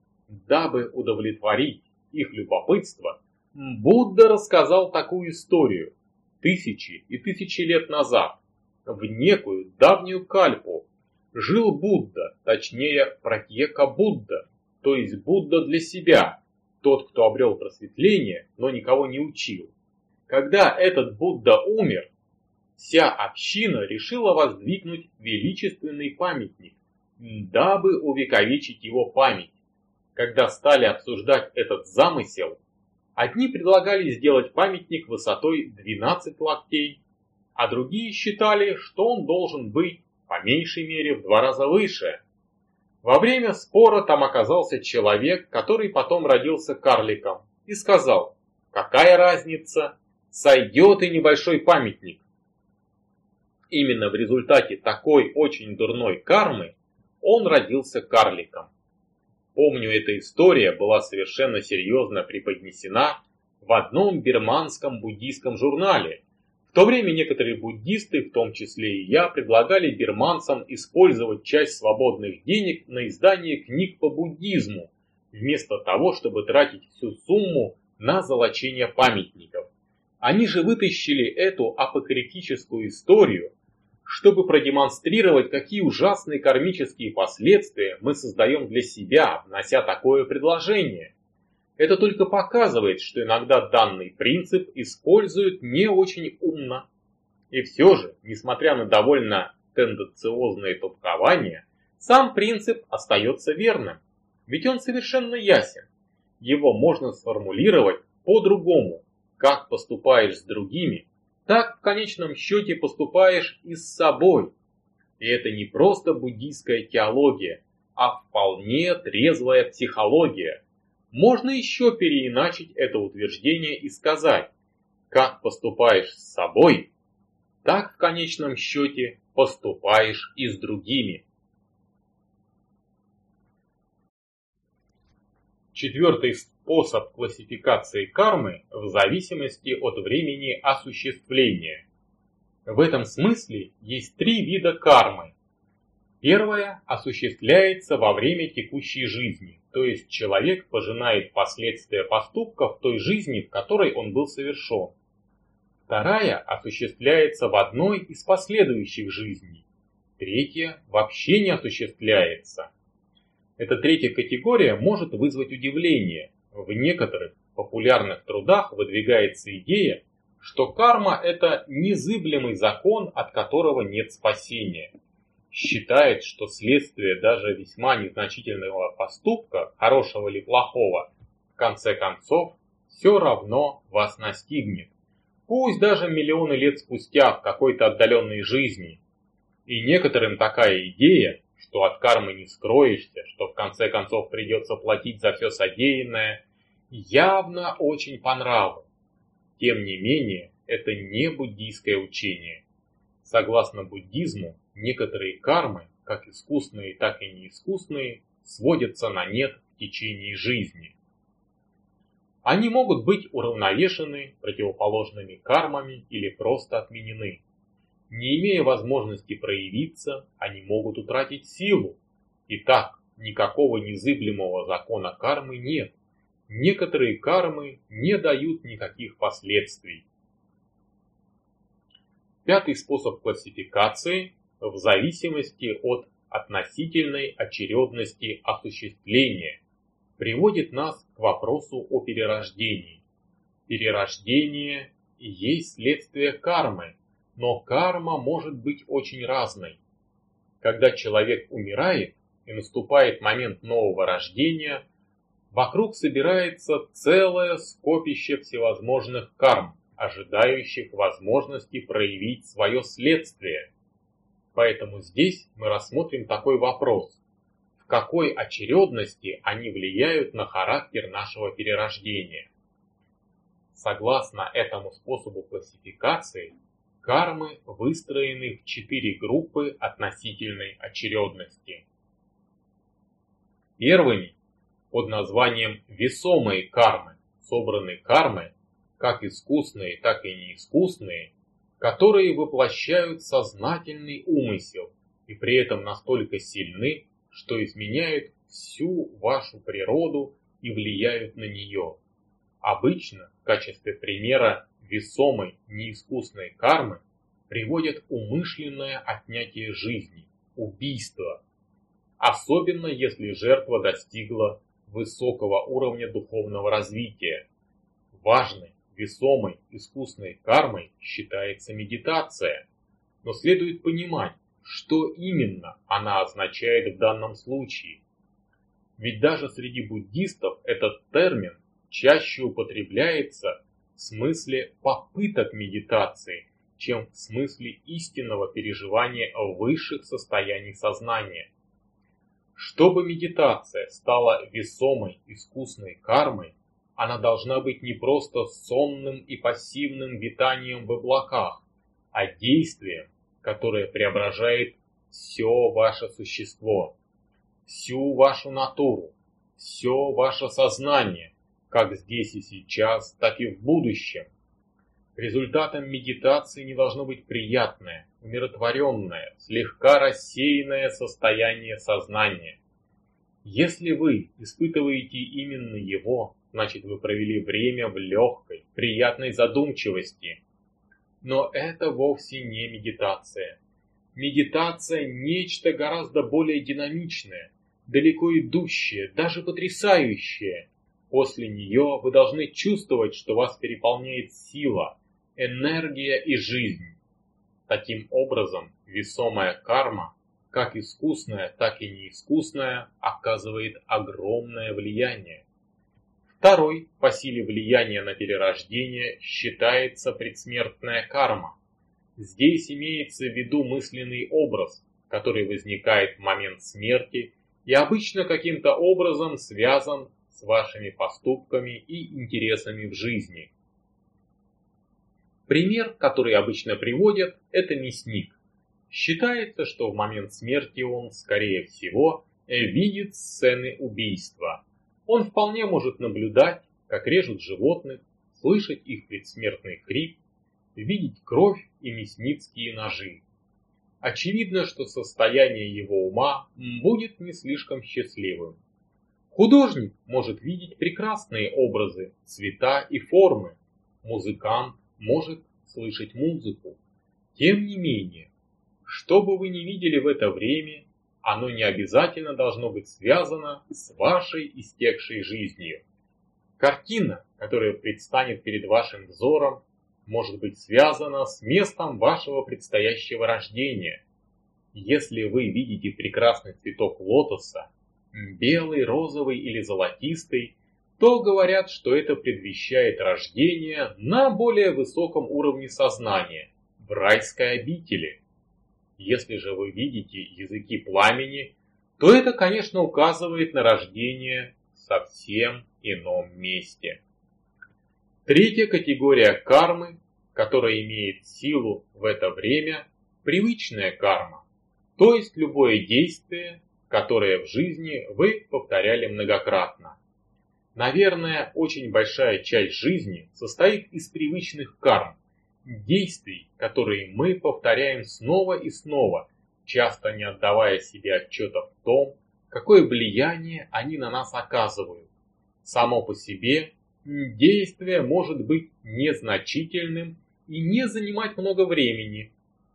Дабы удовлетворить их любопытство, Будда рассказал такую историю. Тысячи и тысячи лет назад, в некую давнюю кальпу, жил Будда, точнее Пратьека Будда, то есть Будда для себя, тот, кто обрел просветление, но никого не учил. Когда этот Будда умер, вся община решила воздвигнуть величественный памятник, дабы увековечить его память. Когда стали обсуждать этот замысел, одни предлагали сделать памятник высотой двенадцать локтей, а другие считали, что он должен быть по меньшей мере в два раза выше. Во время спора там оказался человек, который потом родился карликом, и сказал: «Какая разница, сойдет и небольшой памятник». Именно в результате такой очень дурной кармы он родился карликом. Помню, эта история была совершенно серьезно преподнесена в одном бирманском буддийском журнале. В то время некоторые буддисты, в том числе и я, предлагали бирманцам использовать часть свободных денег на издание книг по буддизму, вместо того, чтобы тратить всю сумму на золочение памятников. Они же вытащили эту апокрифическую историю, чтобы продемонстрировать, какие ужасные кармические последствия мы создаем для себя, внося такое предложение. Это только показывает, что иногда данный принцип используют не очень умно. И все же, несмотря на довольно тенденциозные толкования, сам принцип остается верным, ведь он совершенно ясен. Его можно сформулировать по-другому: как поступаешь с другими, так в конечном счете поступаешь и с собой. И это не просто буддийская теология, а вполне трезвая психология. Можно еще переиначить это утверждение и сказать: как поступаешь с собой, так в конечном счете поступаешь и с другими. Четвертый способ классификации кармы в зависимости от времени осуществления. В этом смысле есть три вида кармы. Первое осуществляется во время текущей жизни, то есть человек пожинает последствия поступка в той жизни, в которой он был совершен. Вторая осуществляется в одной из последующих жизней. Третья вообще не осуществляется. Эта третья категория может вызвать удивление. В некоторых популярных трудах выдвигается идея, что карма – это незыблемый закон, от которого нет спасения. Считает, что следствие даже весьма незначительного поступка, хорошего или плохого, в конце концов, все равно вас настигнет. Пусть даже миллионы лет спустя в какой-то отдаленной жизни. И некоторым такая идея, что от кармы не скроешься, что в конце концов придется платить за все содеянное, явно очень по нраву. Тем не менее, это не буддийское учение. Согласно буддизму, некоторые кармы, как искусные, так и неискусные, сводятся на нет в течение жизни. Они могут быть уравновешены противоположными кармами или просто отменены. Не имея возможности проявиться, они могут утратить силу. Итак, никакого незыблемого закона кармы нет. Некоторые кармы не дают никаких последствий. Пятый способ классификации в зависимости от относительной очередности осуществления приводит нас к вопросу о перерождении. Перерождение есть следствие кармы, но карма может быть очень разной. Когда человек умирает и наступает момент нового рождения, вокруг собирается целое скопище всевозможных карм, ожидающих возможности проявить свое следствие. Поэтому здесь мы рассмотрим такой вопрос. В какой очередности они влияют на характер нашего перерождения? Согласно этому способу классификации, кармы выстроены в четыре группы относительной очередности. Первыми, под названием весомые кармы, собраны кармы, как искусные, так и неискусные, которые воплощают сознательный умысел и при этом настолько сильны, что изменяют всю вашу природу и влияют на нее. Обычно в качестве примера весомой неискусной кармы приводят умышленное отнятие жизни, убийство, особенно если жертва достигла высокого уровня духовного развития. Важной, весомой, искусной кармой считается медитация, но следует понимать, что именно она означает в данном случае. Ведь даже среди буддистов этот термин чаще употребляется в смысле попыток медитации, чем в смысле истинного переживания высших состояний сознания. Чтобы медитация стала весомой, искусной кармой, она должна быть не просто сонным и пассивным витанием в облаках, а действием, которое преображает все ваше существо, всю вашу натуру, все ваше сознание, как здесь и сейчас, так и в будущем. Результатом медитации не должно быть приятное, умиротворенное, слегка рассеянное состояние сознания. Если вы испытываете именно его, значит вы провели время в легкой, приятной задумчивости. Но это вовсе не медитация. Медитация – нечто гораздо более динамичное, далеко идущее, даже потрясающее. После нее вы должны чувствовать, что вас переполняет сила, энергия и жизнь. Таким образом, весомая карма, как искусная, так и неискусная, оказывает огромное влияние. Второй по силе влияния на перерождение считается предсмертная карма. Здесь имеется в виду мысленный образ, который возникает в момент смерти и обычно каким-то образом связан с вашими поступками и интересами в жизни. Пример, который обычно приводят, это мясник. Считается, что в момент смерти он, скорее всего, видит сцены убийства. Он вполне может наблюдать, как режут животных, слышать их предсмертный крик, видеть кровь и мясницкие ножи. очевидно, что состояние его ума будет не слишком счастливым. Художник может видеть прекрасные образы, цвета и формы. Музыкант может слышать музыку. Тем не менее, что бы вы ни видели в это время, оно не обязательно должно быть связано с вашей истекшей жизнью. Картина, которая предстанет перед вашим взором, может быть связана с местом вашего предстоящего рождения. Если вы видите прекрасный цветок лотоса, белый, розовый или золотистый, то говорят, что это предвещает рождение на более высоком уровне сознания, в райской обители. Если же вы видите языки пламени, то это, конечно, указывает на рождение в совсем ином месте. Третья категория кармы, которая имеет силу в это время, привычная карма, то есть любое действие, которое в жизни вы повторяли многократно. Наверное, очень большая часть жизни состоит из привычных карм, действий, которые мы повторяем снова и снова, часто не отдавая себе отчета в том, какое влияние они на нас оказывают. Само по себе действие может быть незначительным и не занимать много времени.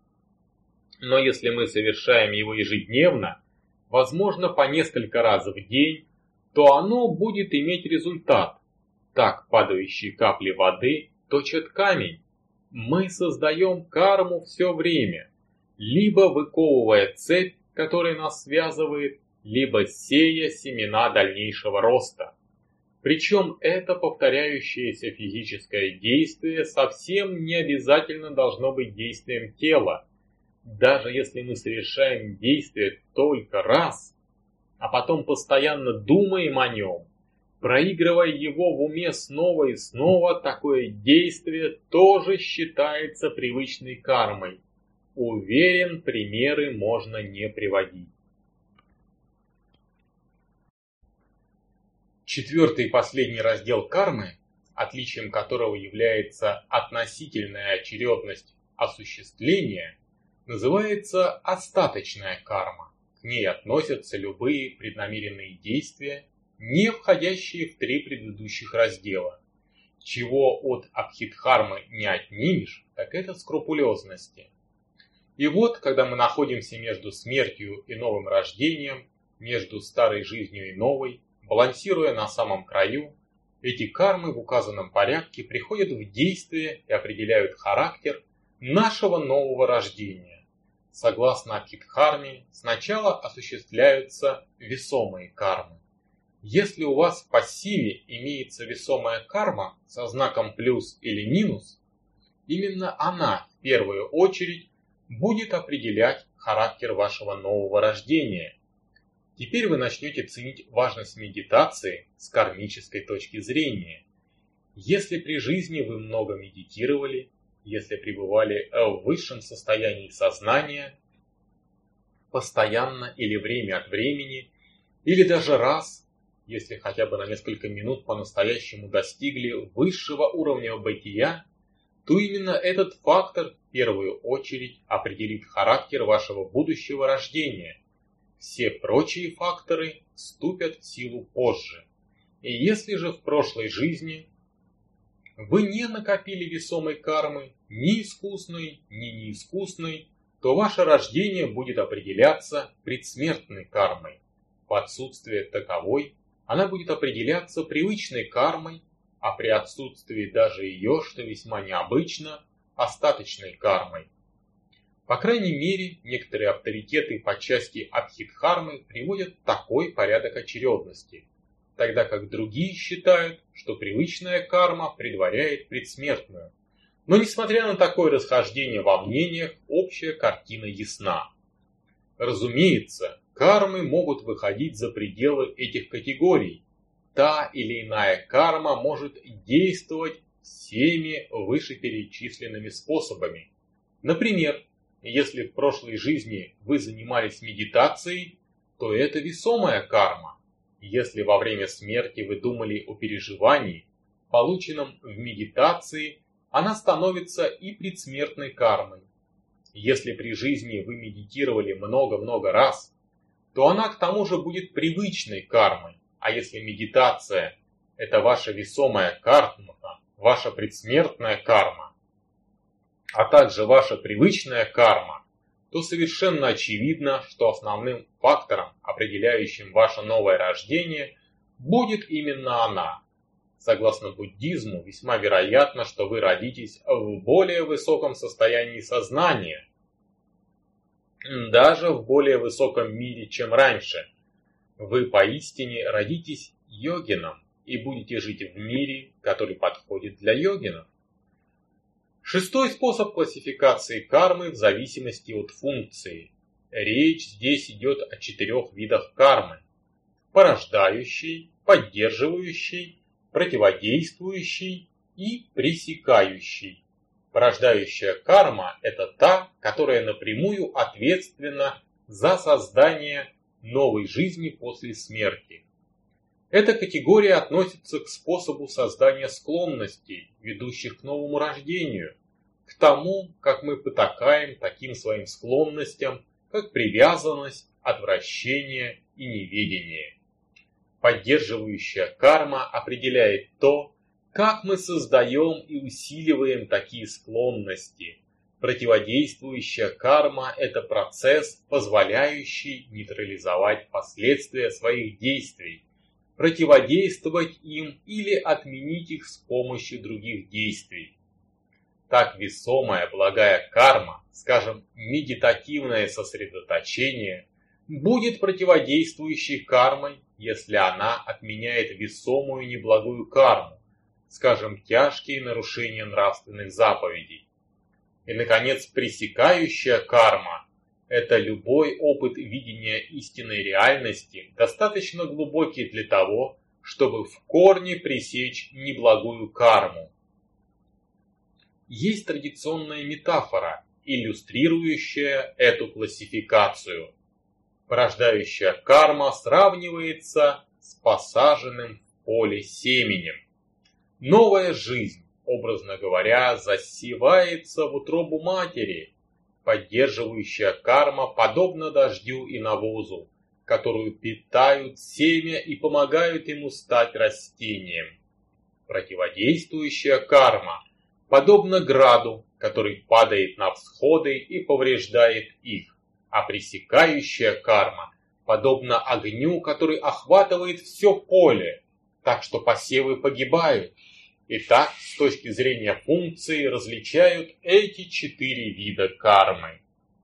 Но если мы совершаем его ежедневно, возможно, по несколько раз в день, то оно будет иметь результат. Так падающие капли воды точат камень. Мы создаем карму все время, либо выковывая цепь, которая нас связывает, либо сея семена дальнейшего роста. Причем это повторяющееся физическое действие совсем не обязательно должно быть действием тела. Даже если мы совершаем действие только раз, а потом постоянно думаем о нем, проигрывая его в уме снова и снова, такое действие тоже считается привычной кармой. Уверен, примеры можно не приводить. Четвертый и последний раздел кармы, отличием которого является относительная очередность осуществления, называется остаточная карма. К ней относятся любые преднамеренные действия, не входящие в три предыдущих раздела. Чего от абхидхармы не отнимешь, так это скрупулезности. И вот, когда мы находимся между смертью и новым рождением, между старой жизнью и новой, балансируя на самом краю, эти кармы в указанном порядке приходят в действие и определяют характер нашего нового рождения. Согласно абхидхарме, сначала осуществляются весомые кармы. Если у вас в пассиве имеется весомая карма со знаком плюс или минус, именно она в первую очередь будет определять характер вашего нового рождения. Теперь вы начнете ценить важность медитации с кармической точки зрения. Если при жизни вы много медитировали, если пребывали в высшем состоянии сознания, постоянно или время от времени, или даже раз, если хотя бы на несколько минут по-настоящему достигли высшего уровня бытия, то именно этот фактор в первую очередь определит характер вашего будущего рождения. Все прочие факторы вступят в силу позже. И если же в прошлой жизни вы не накопили весомой кармы, ни искусной, ни неискусной, то ваше рождение будет определяться предсмертной кармой. В отсутствие таковой она будет определяться привычной кармой, а при отсутствии даже ее, что весьма необычно, остаточной кармой. По крайней мере, некоторые авторитеты по части абхидхармы приводят такой порядок очередности, тогда как другие считают, что привычная карма предваряет предсмертную. Но несмотря на такое расхождение во мнениях, общая картина ясна. Разумеется, кармы могут выходить за пределы этих категорий. Та или иная карма может действовать всеми вышеперечисленными способами. Например, если в прошлой жизни вы занимались медитацией, то это весомая карма. Если во время смерти вы думали о переживании, полученном в медитации, она становится и предсмертной кармой. Если при жизни вы медитировали много-много раз, то она к тому же будет привычной кармой. А если медитация – это ваша весомая карма, ваша предсмертная карма, а также ваша привычная карма, то совершенно очевидно, что основным фактором, определяющим ваше новое рождение, будет именно она. Согласно буддизму, весьма вероятно, что вы родитесь в более высоком состоянии сознания, даже в более высоком мире, чем раньше. Вы поистине родитесь йогином и будете жить в мире, который подходит для йогинов. Шестой способ классификации кармы в зависимости от функции. Речь здесь идет о четырех видах кармы: порождающей, поддерживающей, противодействующей и пресекающей. Порождающая карма – это та, которая напрямую ответственна за создание новой жизни после смерти. Эта категория относится к способу создания склонностей, ведущих к новому рождению, к тому, как мы потакаем таким своим склонностям, как привязанность, отвращение и неведение. Поддерживающая карма определяет то, как мы создаем и усиливаем такие склонности. Противодействующая карма – это процесс, позволяющий нейтрализовать последствия своих действий, противодействовать им или отменить их с помощью других действий. Так весомая благая карма, скажем, медитативное сосредоточение, будет противодействующей кармой, если она отменяет весомую неблагую карму, скажем, тяжкие нарушения нравственных заповедей. И, наконец, пресекающая карма – это любой опыт видения истинной реальности, достаточно глубокий для того, чтобы в корне пресечь неблагую карму. Есть традиционная метафора, иллюстрирующая эту классификацию. Порождающая карма сравнивается с посаженным в поле семенем. Новая жизнь, образно говоря, засевается в утробу матери. Поддерживающая карма подобна дождю и навозу, которую питают семя и помогают ему стать растением. Противодействующая карма подобна граду, который падает на всходы и повреждает их, а пресекающая карма подобна огню, который охватывает все поле, так что посевы погибают. Итак, с точки зрения функции различают эти четыре вида кармы.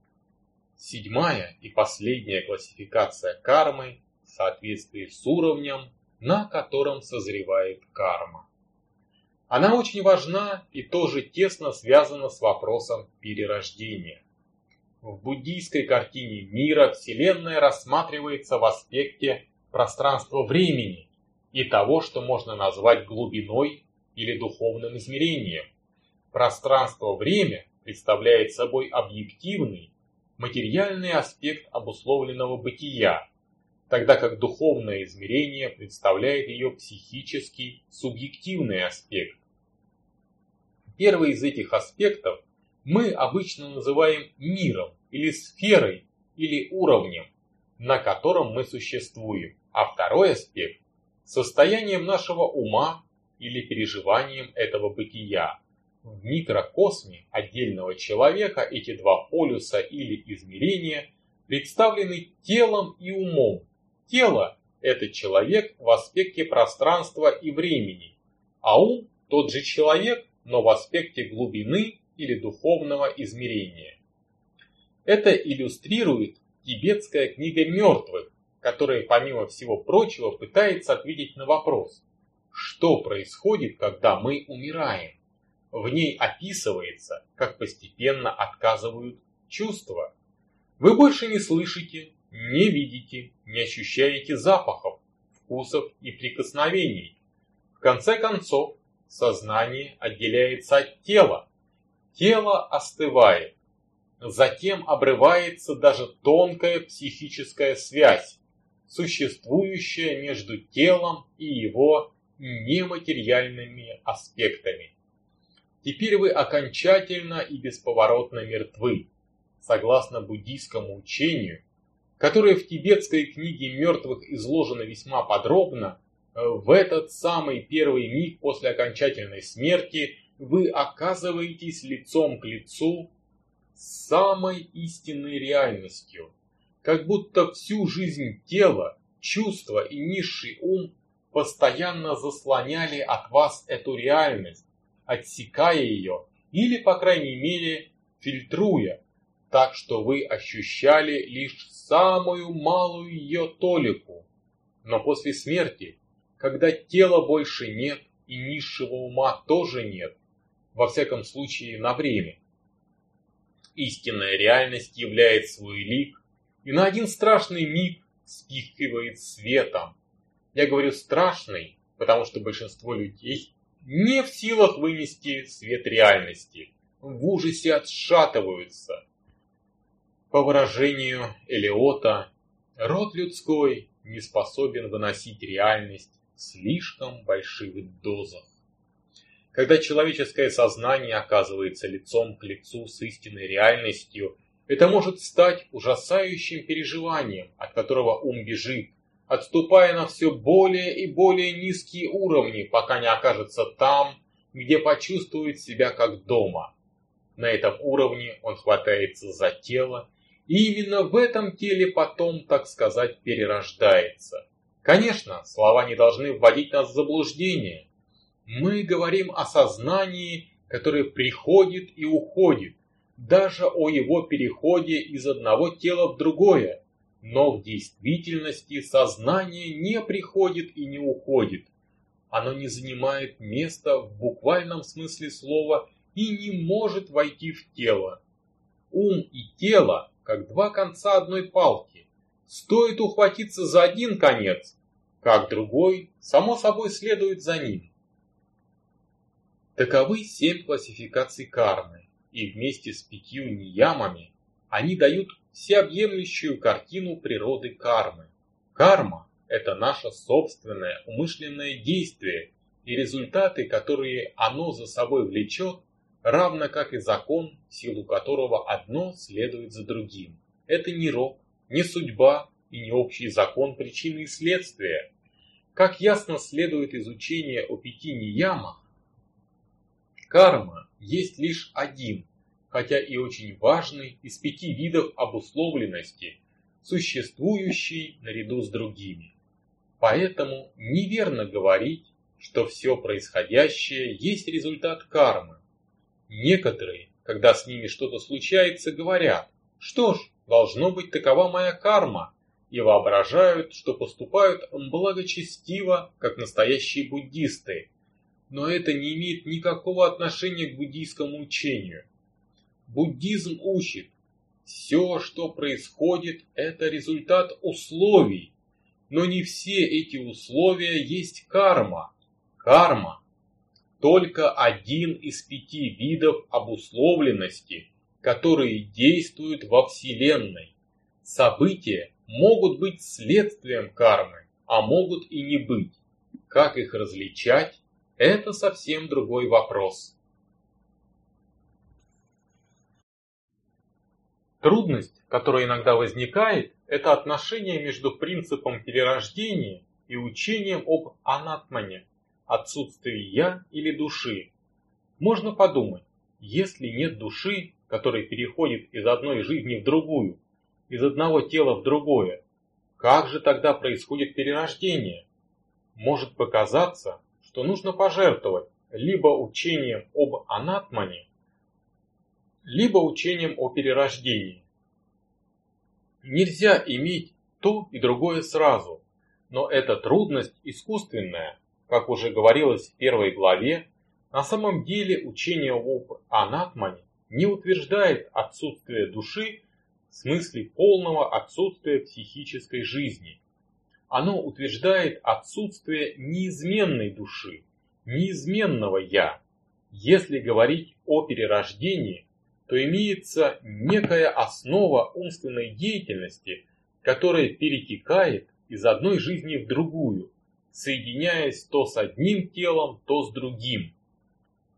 Седьмая и последняя классификация кармы в соответствии с уровнем, на котором созревает карма. Она очень важна и тоже тесно связана с вопросом перерождения. В буддийской картине мира Вселенная рассматривается в аспекте пространства-времени и того, что можно назвать глубиной или духовным измерением. Пространство-время представляет собой объективный, материальный аспект обусловленного бытия, тогда как духовное измерение представляет ее психический, субъективный аспект. Первый из этих аспектов мы обычно называем миром или сферой или уровнем, на котором мы существуем, а второй аспект – состоянием нашего ума или переживанием этого бытия. В микрокосме отдельного человека эти два полюса или измерения представлены телом и умом. Тело – это человек в аспекте пространства и времени, а ум – тот же человек, но в аспекте глубины или духовного измерения. Это иллюстрирует тибетская книга мертвых, которая, помимо всего прочего, пытается ответить на вопрос, что происходит, когда мы умираем. В ней описывается, как постепенно отказывают чувства. Вы больше не слышите, не видите, не ощущаете запахов, вкусов и прикосновений. В конце концов, сознание отделяется от тела. Тело остывает. Затем обрывается даже тонкая психическая связь, существующая между телом и его нематериальными аспектами. Теперь вы окончательно и бесповоротно мертвы. согласно буддийскому учению, которое в тибетской книге мертвых изложено весьма подробно, в этот самый первый миг после окончательной смерти вы оказываетесь лицом к лицу с самой истинной реальностью, как будто всю жизнь тело, чувства и низший ум постоянно заслоняли от вас эту реальность, отсекая ее или, по крайней мере, фильтруя, так что вы ощущали лишь самую малую ее толику. Но после смерти, когда тела больше нет и низшего ума тоже нет, во всяком случае на время, истинная реальность являет свой лик и на один страшный миг вспыхивает светом. Я говорю страшный, потому что большинство людей не в силах вынести свет реальности, в ужасе отшатываются. По выражению Элиота, род людской не способен выносить реальность в слишком больших дозах. Когда человеческое сознание оказывается лицом к лицу с истинной реальностью, это может стать ужасающим переживанием, от которого ум бежит, отступая на все более и более низкие уровни, пока не окажется там, где почувствует себя как дома. На этом уровне он хватается за тело, и именно в этом теле потом, так сказать, перерождается. Конечно, слова не должны вводить нас в заблуждение. Мы говорим о сознании, которое приходит и уходит, даже о его переходе из одного тела в другое. Но в действительности сознание не приходит и не уходит. Оно не занимает места в буквальном смысле слова и не может войти в тело. Ум и тело, как два конца одной палки. Стоит ухватиться за один конец, как другой, само собой, следует за ним. Таковы семь классификаций кармы, и вместе с пятью ниямами они дают всеобъемлющую картину природы кармы. Карма – это наше собственное умышленное действие, и результаты, которые оно за собой влечет, равно как и закон, в силу которого одно следует за другим. Это не рок, не судьба и не общий закон причины и следствия. Как ясно следует из учения о пяти ниямах, карма есть лишь один, хотя и очень важный, из пяти видов обусловленности, существующий наряду с другими. Поэтому неверно говорить, что все происходящее есть результат кармы. Некоторые, когда с ними что-то случается, говорят: что ж, должно быть такова моя карма, и воображают, что поступают благочестиво, как настоящие буддисты. Но это не имеет никакого отношения к буддийскому учению. Буддизм учит: все, что происходит, это результат условий, но не все эти условия есть карма. Карма – только один из пяти видов обусловленности, которые действуют во Вселенной. События могут быть следствием кармы, а могут и не быть. Как их различать – это совсем другой вопрос. Трудность, которая иногда возникает, это отношение между принципом перерождения и учением об анатмане, отсутствии «я» или души. Можно подумать, если нет души, которая переходит из одной жизни в другую, из одного тела в другое, как же тогда происходит перерождение? Может показаться, что нужно пожертвовать либо учением об анатмане, либо учением о перерождении. Нельзя иметь то и другое сразу, но эта трудность искусственная. Как уже говорилось в первой главе, на самом деле учение об анатмане не утверждает отсутствие души в смысле полного отсутствия психической жизни. Оно утверждает отсутствие неизменной души, неизменного «я». Если говорить о перерождении, то имеется некая основа умственной деятельности, которая перетекает из одной жизни в другую, соединяясь то с одним телом, то с другим.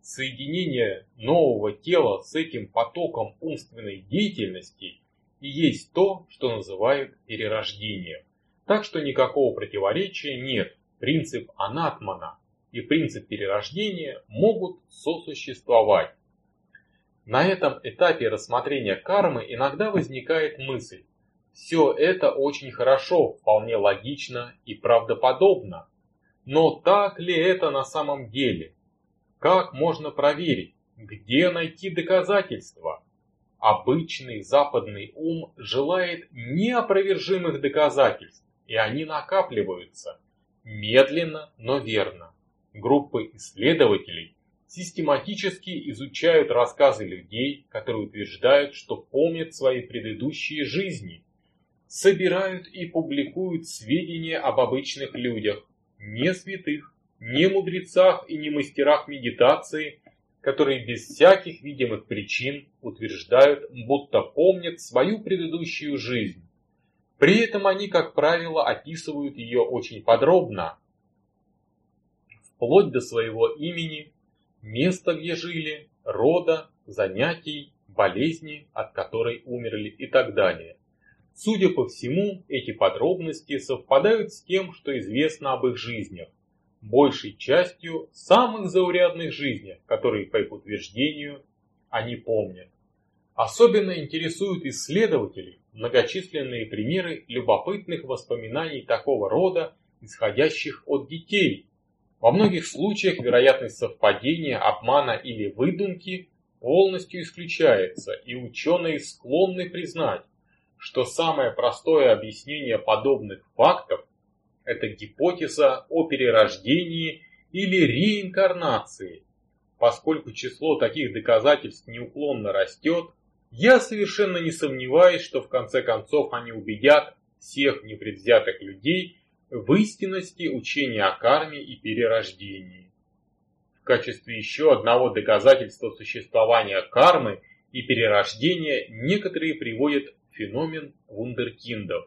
Соединение нового тела с этим потоком умственной деятельности и есть то, что называют перерождением. Так что никакого противоречия нет. Принцип анатмана и принцип перерождения могут сосуществовать. На этом этапе рассмотрения кармы иногда возникает мысль: все это очень хорошо, вполне логично и правдоподобно. Но так ли это на самом деле? Как можно проверить? Где найти доказательства? Обычный западный ум желает неопровержимых доказательств, и они накапливаются. Медленно, но верно. Группы исследователей систематически изучают рассказы людей, которые утверждают, что помнят свои предыдущие жизни, собирают и публикуют сведения об обычных людях, не святых, не мудрецах и не мастерах медитации, которые без всяких видимых причин утверждают, будто помнят свою предыдущую жизнь. При этом они, как правило, описывают ее очень подробно, вплоть до своего имени, места, где жили, рода, занятий, болезни, от которой умерли и так далее. Судя по всему, эти подробности совпадают с тем, что известно об их жизнях, большей частью самых заурядных жизнях, которые, по их утверждению, они помнят. Особенно интересуют исследователей многочисленные примеры любопытных воспоминаний такого рода, исходящих от детей. Во многих случаях вероятность совпадения, обмана или выдумки полностью исключается, и ученые склонны признать, что самое простое объяснение подобных фактов – это гипотеза о перерождении или реинкарнации. Поскольку число таких доказательств неуклонно растет, я совершенно не сомневаюсь, что в конце концов они убедят всех непредвзятых людей в истинности учения о карме и перерождении. В качестве еще одного доказательства существования кармы и перерождения некоторые приводят феномен вундеркиндов.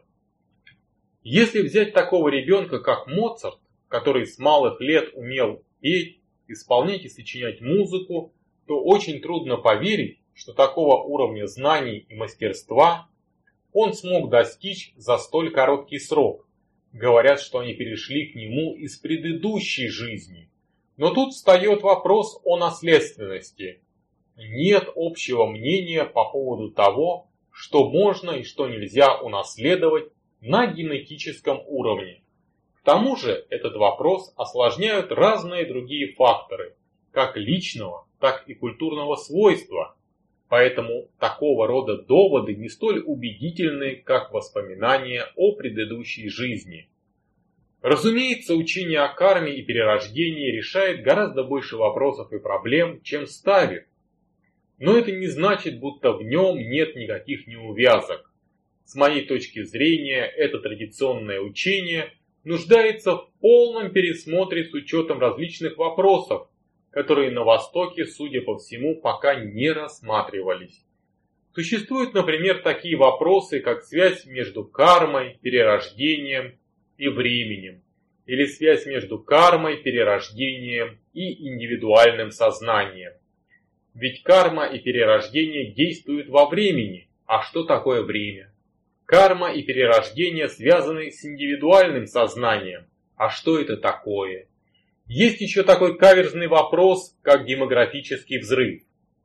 Если взять такого ребенка, как Моцарт, который с малых лет умел петь, исполнять и сочинять музыку, то очень трудно поверить, что такого уровня знаний и мастерства он смог достичь за столь короткий срок. Говорят, что они перешли к нему из предыдущей жизни. Но тут встает вопрос о наследственности. Нет общего мнения по поводу того, что можно и что нельзя унаследовать на генетическом уровне. К тому же этот вопрос осложняют разные другие факторы, как личного, так и культурного свойства. Поэтому такого рода доводы не столь убедительны, как воспоминания о предыдущей жизни. Разумеется, учение о карме и перерождении решает гораздо больше вопросов и проблем, чем ставит. Но это не значит, будто в нем нет никаких неувязок. С моей точки зрения, это традиционное учение нуждается в полном пересмотре с учетом различных вопросов, которые на Востоке, судя по всему, пока не рассматривались. Существуют, например, такие вопросы, как связь между кармой, перерождением и временем, или связь между кармой, перерождением и индивидуальным сознанием. Ведь карма и перерождение действуют во времени. А что такое время? Карма и перерождение связаны с индивидуальным сознанием. А что это такое? Есть еще такой каверзный вопрос, как демографический взрыв.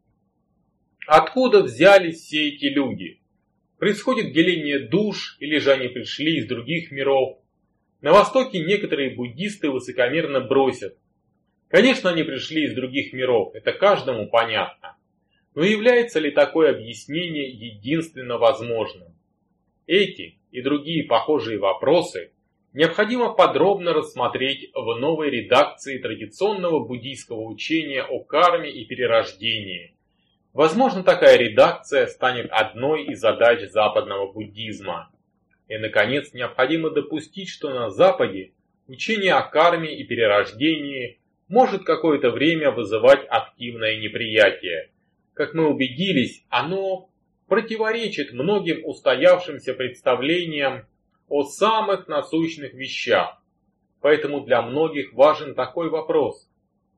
Откуда взялись все эти люди? Происходит деление душ, или же они пришли из других миров? На Востоке некоторые буддисты высокомерно бросят: конечно, они пришли из других миров, это каждому понятно. Но является ли такое объяснение единственно возможным? Эти и другие похожие вопросы необходимо подробно рассмотреть в новой редакции традиционного буддийского учения о карме и перерождении. Возможно, такая редакция станет одной из задач западного буддизма. И, наконец, необходимо допустить, что на Западе учение о карме и перерождении может какое-то время вызывать активное неприятие. Как мы убедились, оно противоречит многим устоявшимся представлениям о самых насущных вещах. Поэтому для многих важен такой вопрос: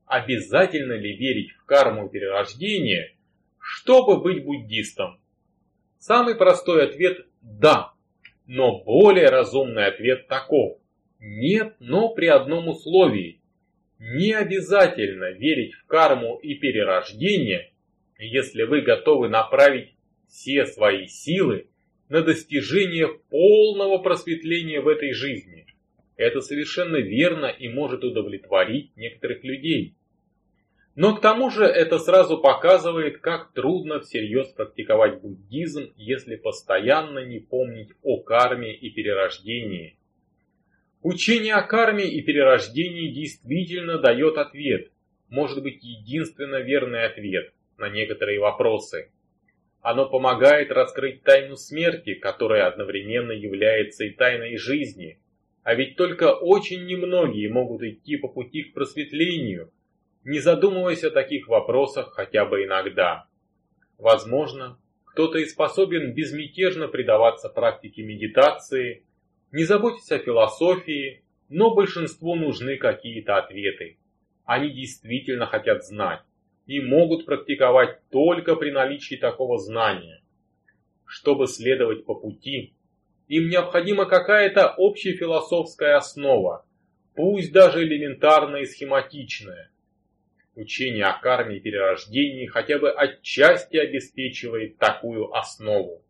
обязательно ли верить в карму и перерождение, чтобы быть буддистом? Самый простой ответ – да, но более разумный ответ таков: нет, но при одном условии. Не обязательно верить в карму и перерождение, если вы готовы направить все свои силы на достижение полного просветления в этой жизни. Это совершенно верно и может удовлетворить некоторых людей. Но к тому же это сразу показывает, как трудно всерьез практиковать буддизм, если постоянно не помнить о карме и перерождении. Учение о карме и перерождении действительно дает ответ, может быть, единственно верный ответ на некоторые вопросы. Оно помогает раскрыть тайну смерти, которая одновременно является и тайной жизни. А ведь только очень немногие могут идти по пути к просветлению, не задумываясь о таких вопросах хотя бы иногда. Возможно, кто-то и способен безмятежно предаваться практике медитации, не заботясь о философии, но большинству нужны какие-то ответы. Они действительно хотят знать и могут практиковать только при наличии такого знания. Чтобы следовать по пути, им необходима какая-то общефилософская основа, пусть даже элементарная и схематичная. Учение о карме и перерождении хотя бы отчасти обеспечивает такую основу.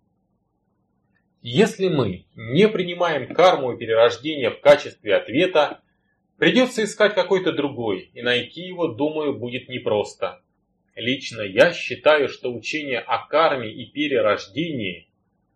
Если мы не принимаем карму и перерождение в качестве ответа, придется искать какой-то другой, и найти его, думаю, будет непросто. Лично я считаю, что учение о карме и перерождении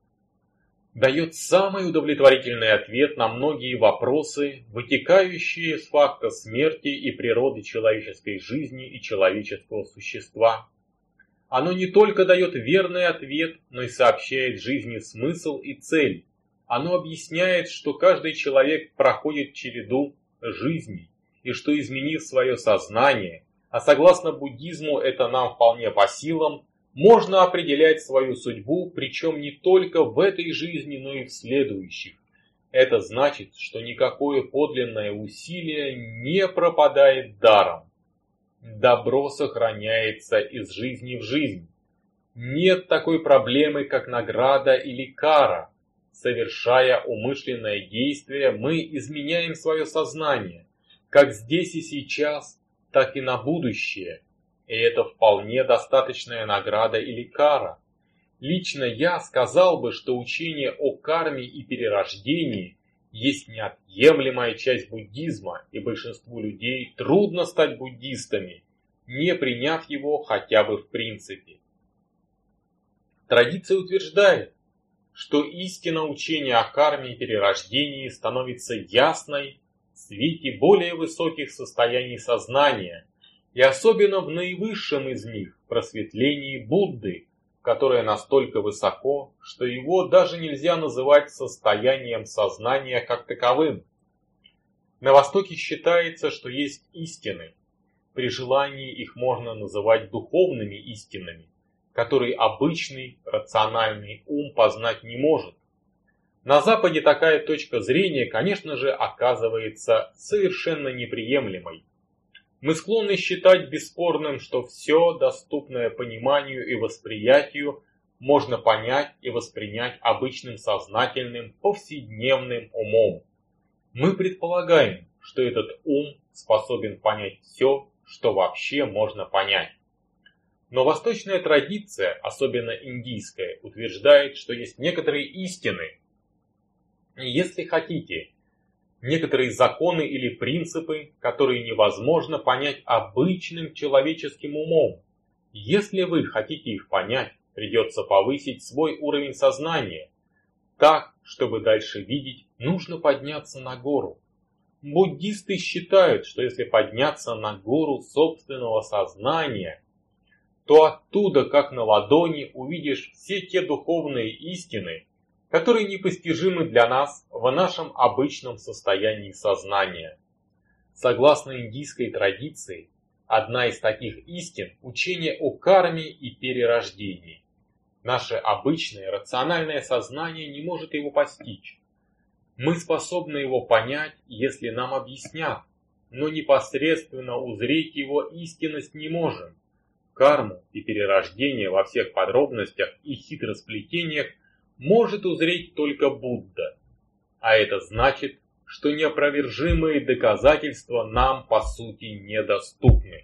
дает самый удовлетворительный ответ на многие вопросы, вытекающие из факта смерти и природы человеческой жизни и человеческого существа. Оно не только дает верный ответ, но и сообщает жизни смысл и цель. Оно объясняет, что каждый человек проходит череду жизней, и что, изменив свое сознание, а согласно буддизму это нам вполне по силам, можно определять свою судьбу, причем не только в этой жизни, но и в следующих. Это значит, что никакое подлинное усилие не пропадает даром. Добро сохраняется из жизни в жизнь. Нет такой проблемы, как награда или кара. Совершая умышленное действие, мы изменяем свое сознание, как здесь и сейчас, так и на будущее. И это вполне достаточная награда или кара. Лично я сказал бы, что учение о карме и перерождении есть неотъемлемая часть буддизма, и большинству людей трудно стать буддистами, не приняв его хотя бы в принципе. Традиция утверждает, что истина учения о карме и перерождении становится ясной в свете более высоких состояний сознания, и особенно в наивысшем из них, просветлении Будды, которое настолько высоко, что его даже нельзя называть состоянием сознания как таковым. На Востоке считается, что есть истины. При желании их можно называть духовными истинами, которые обычный рациональный ум познать не может. На Западе такая точка зрения, конечно же, оказывается совершенно неприемлемой. Мы склонны считать бесспорным, что все, доступное пониманию и восприятию, можно понять и воспринять обычным сознательным повседневным умом. Мы предполагаем, что этот ум способен понять все, что вообще можно понять. Но восточная традиция, особенно индийская, утверждает, что есть некоторые истины, и если хотите, некоторые законы или принципы, которые невозможно понять обычным человеческим умом. Если вы хотите их понять, придется повысить свой уровень сознания. Так, чтобы дальше видеть, нужно подняться на гору. Буддисты считают, что если подняться на гору собственного сознания, то оттуда, как на ладони, увидишь все те духовные истины, которые непостижимы для нас в нашем обычном состоянии сознания. Согласно индийской традиции, одна из таких истин – учение о карме и перерождении. Наше обычное рациональное сознание не может его постичь. Мы способны его понять, если нам объяснят. но непосредственно узреть его истинность не можем. Карму и перерождение во всех подробностях и хитросплетениях может узреть только Будда. А это значит, что неопровержимые доказательства нам по сути недоступны.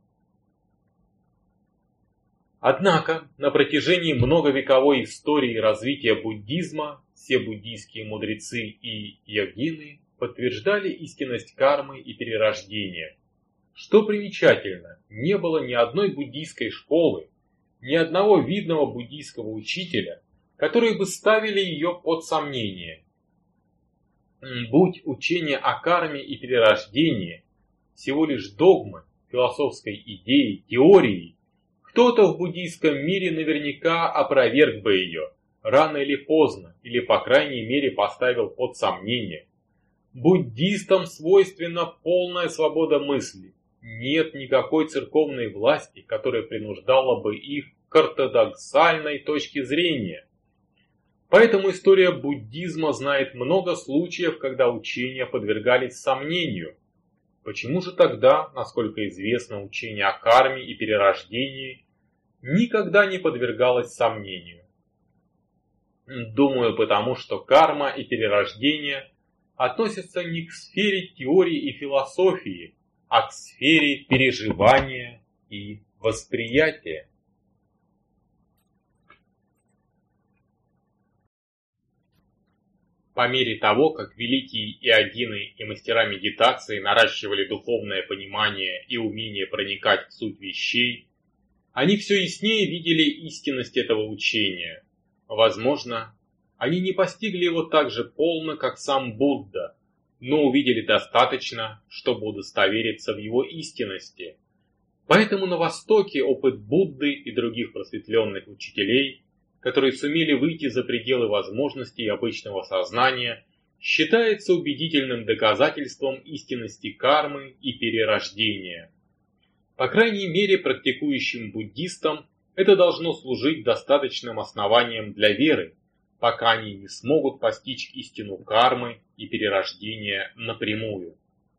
Однако, на протяжении многовековой истории развития буддизма все буддийские мудрецы и йогины подтверждали истинность кармы и перерождения. Что примечательно, не было ни одной буддийской школы, ни одного видного буддийского учителя, которые бы ставили ее под сомнение. Будь учение о карме и перерождении всего лишь догмой, философской идеей, теорией, кто-то в буддийском мире наверняка опроверг бы ее, рано или поздно, или по крайней мере поставил под сомнение. Буддистам свойственна полная свобода мысли. Нет никакой церковной власти, которая принуждала бы их к ортодоксальной точке зрения. Поэтому история буддизма знает много случаев, когда учения подвергались сомнению. Почему же тогда, насколько известно, учение о карме и перерождении никогда не подвергалось сомнению? Думаю, потому что карма и перерождение относятся не к сфере теории и философии, а к сфере переживания и восприятия. По мере того, как великие иогины и мастера медитации наращивали духовное понимание и умение проникать в суть вещей, они все яснее видели истинность этого учения. Возможно, они не постигли его так же полно, как сам Будда, но увидели достаточно, чтобы удостовериться в его истинности. Поэтому на Востоке опыт Будды и других просветленных учителей, которые сумели выйти за пределы возможностей обычного сознания, считается убедительным доказательством истинности кармы и перерождения. По крайней мере, практикующим буддистам это должно служить достаточным основанием для веры, пока они не смогут постичь истину кармы и перерождения напрямую.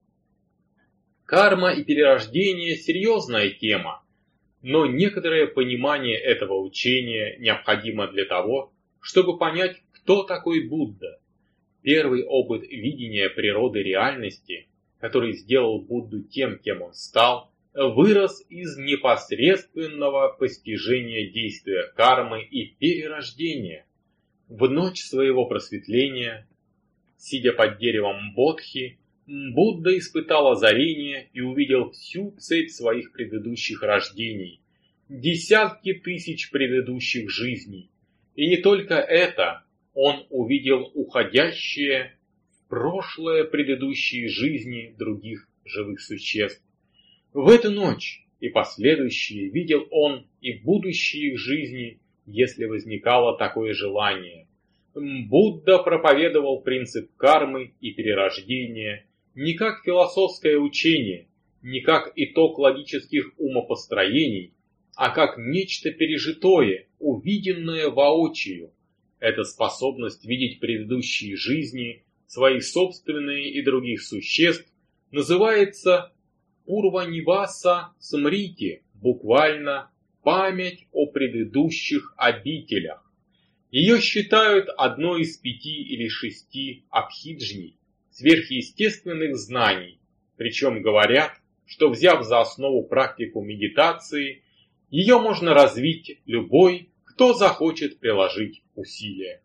Карма и перерождение – серьезная тема, но некоторое понимание этого учения необходимо для того, чтобы понять, кто такой Будда. Первый опыт видения природы реальности, который сделал Будду тем, кем он стал, вырос из непосредственного постижения действия кармы и перерождения. В ночь своего просветления, сидя под деревом Бодхи, Будда испытал озарение и увидел всю цепь своих предыдущих рождений, десятки тысяч предыдущих жизней. И не только это, он увидел уходящие в прошлое предыдущие жизни других живых существ. В эту ночь и последующие видел он и будущие их жизни, если возникало такое желание. Будда проповедовал принцип кармы и перерождения не как философское учение, не как итог логических умопостроений, а как нечто пережитое, увиденное воочию. Эта способность видеть предыдущие жизни, свои собственные и других существ, называется Пурваниваса Смрити, буквально память о предыдущих обителях. Ее считают одной из пяти или шести абхиджней, сверхъестественных знаний, причем говорят, что взяв за основу практику медитации, ее можно развить любой, кто захочет приложить усилия.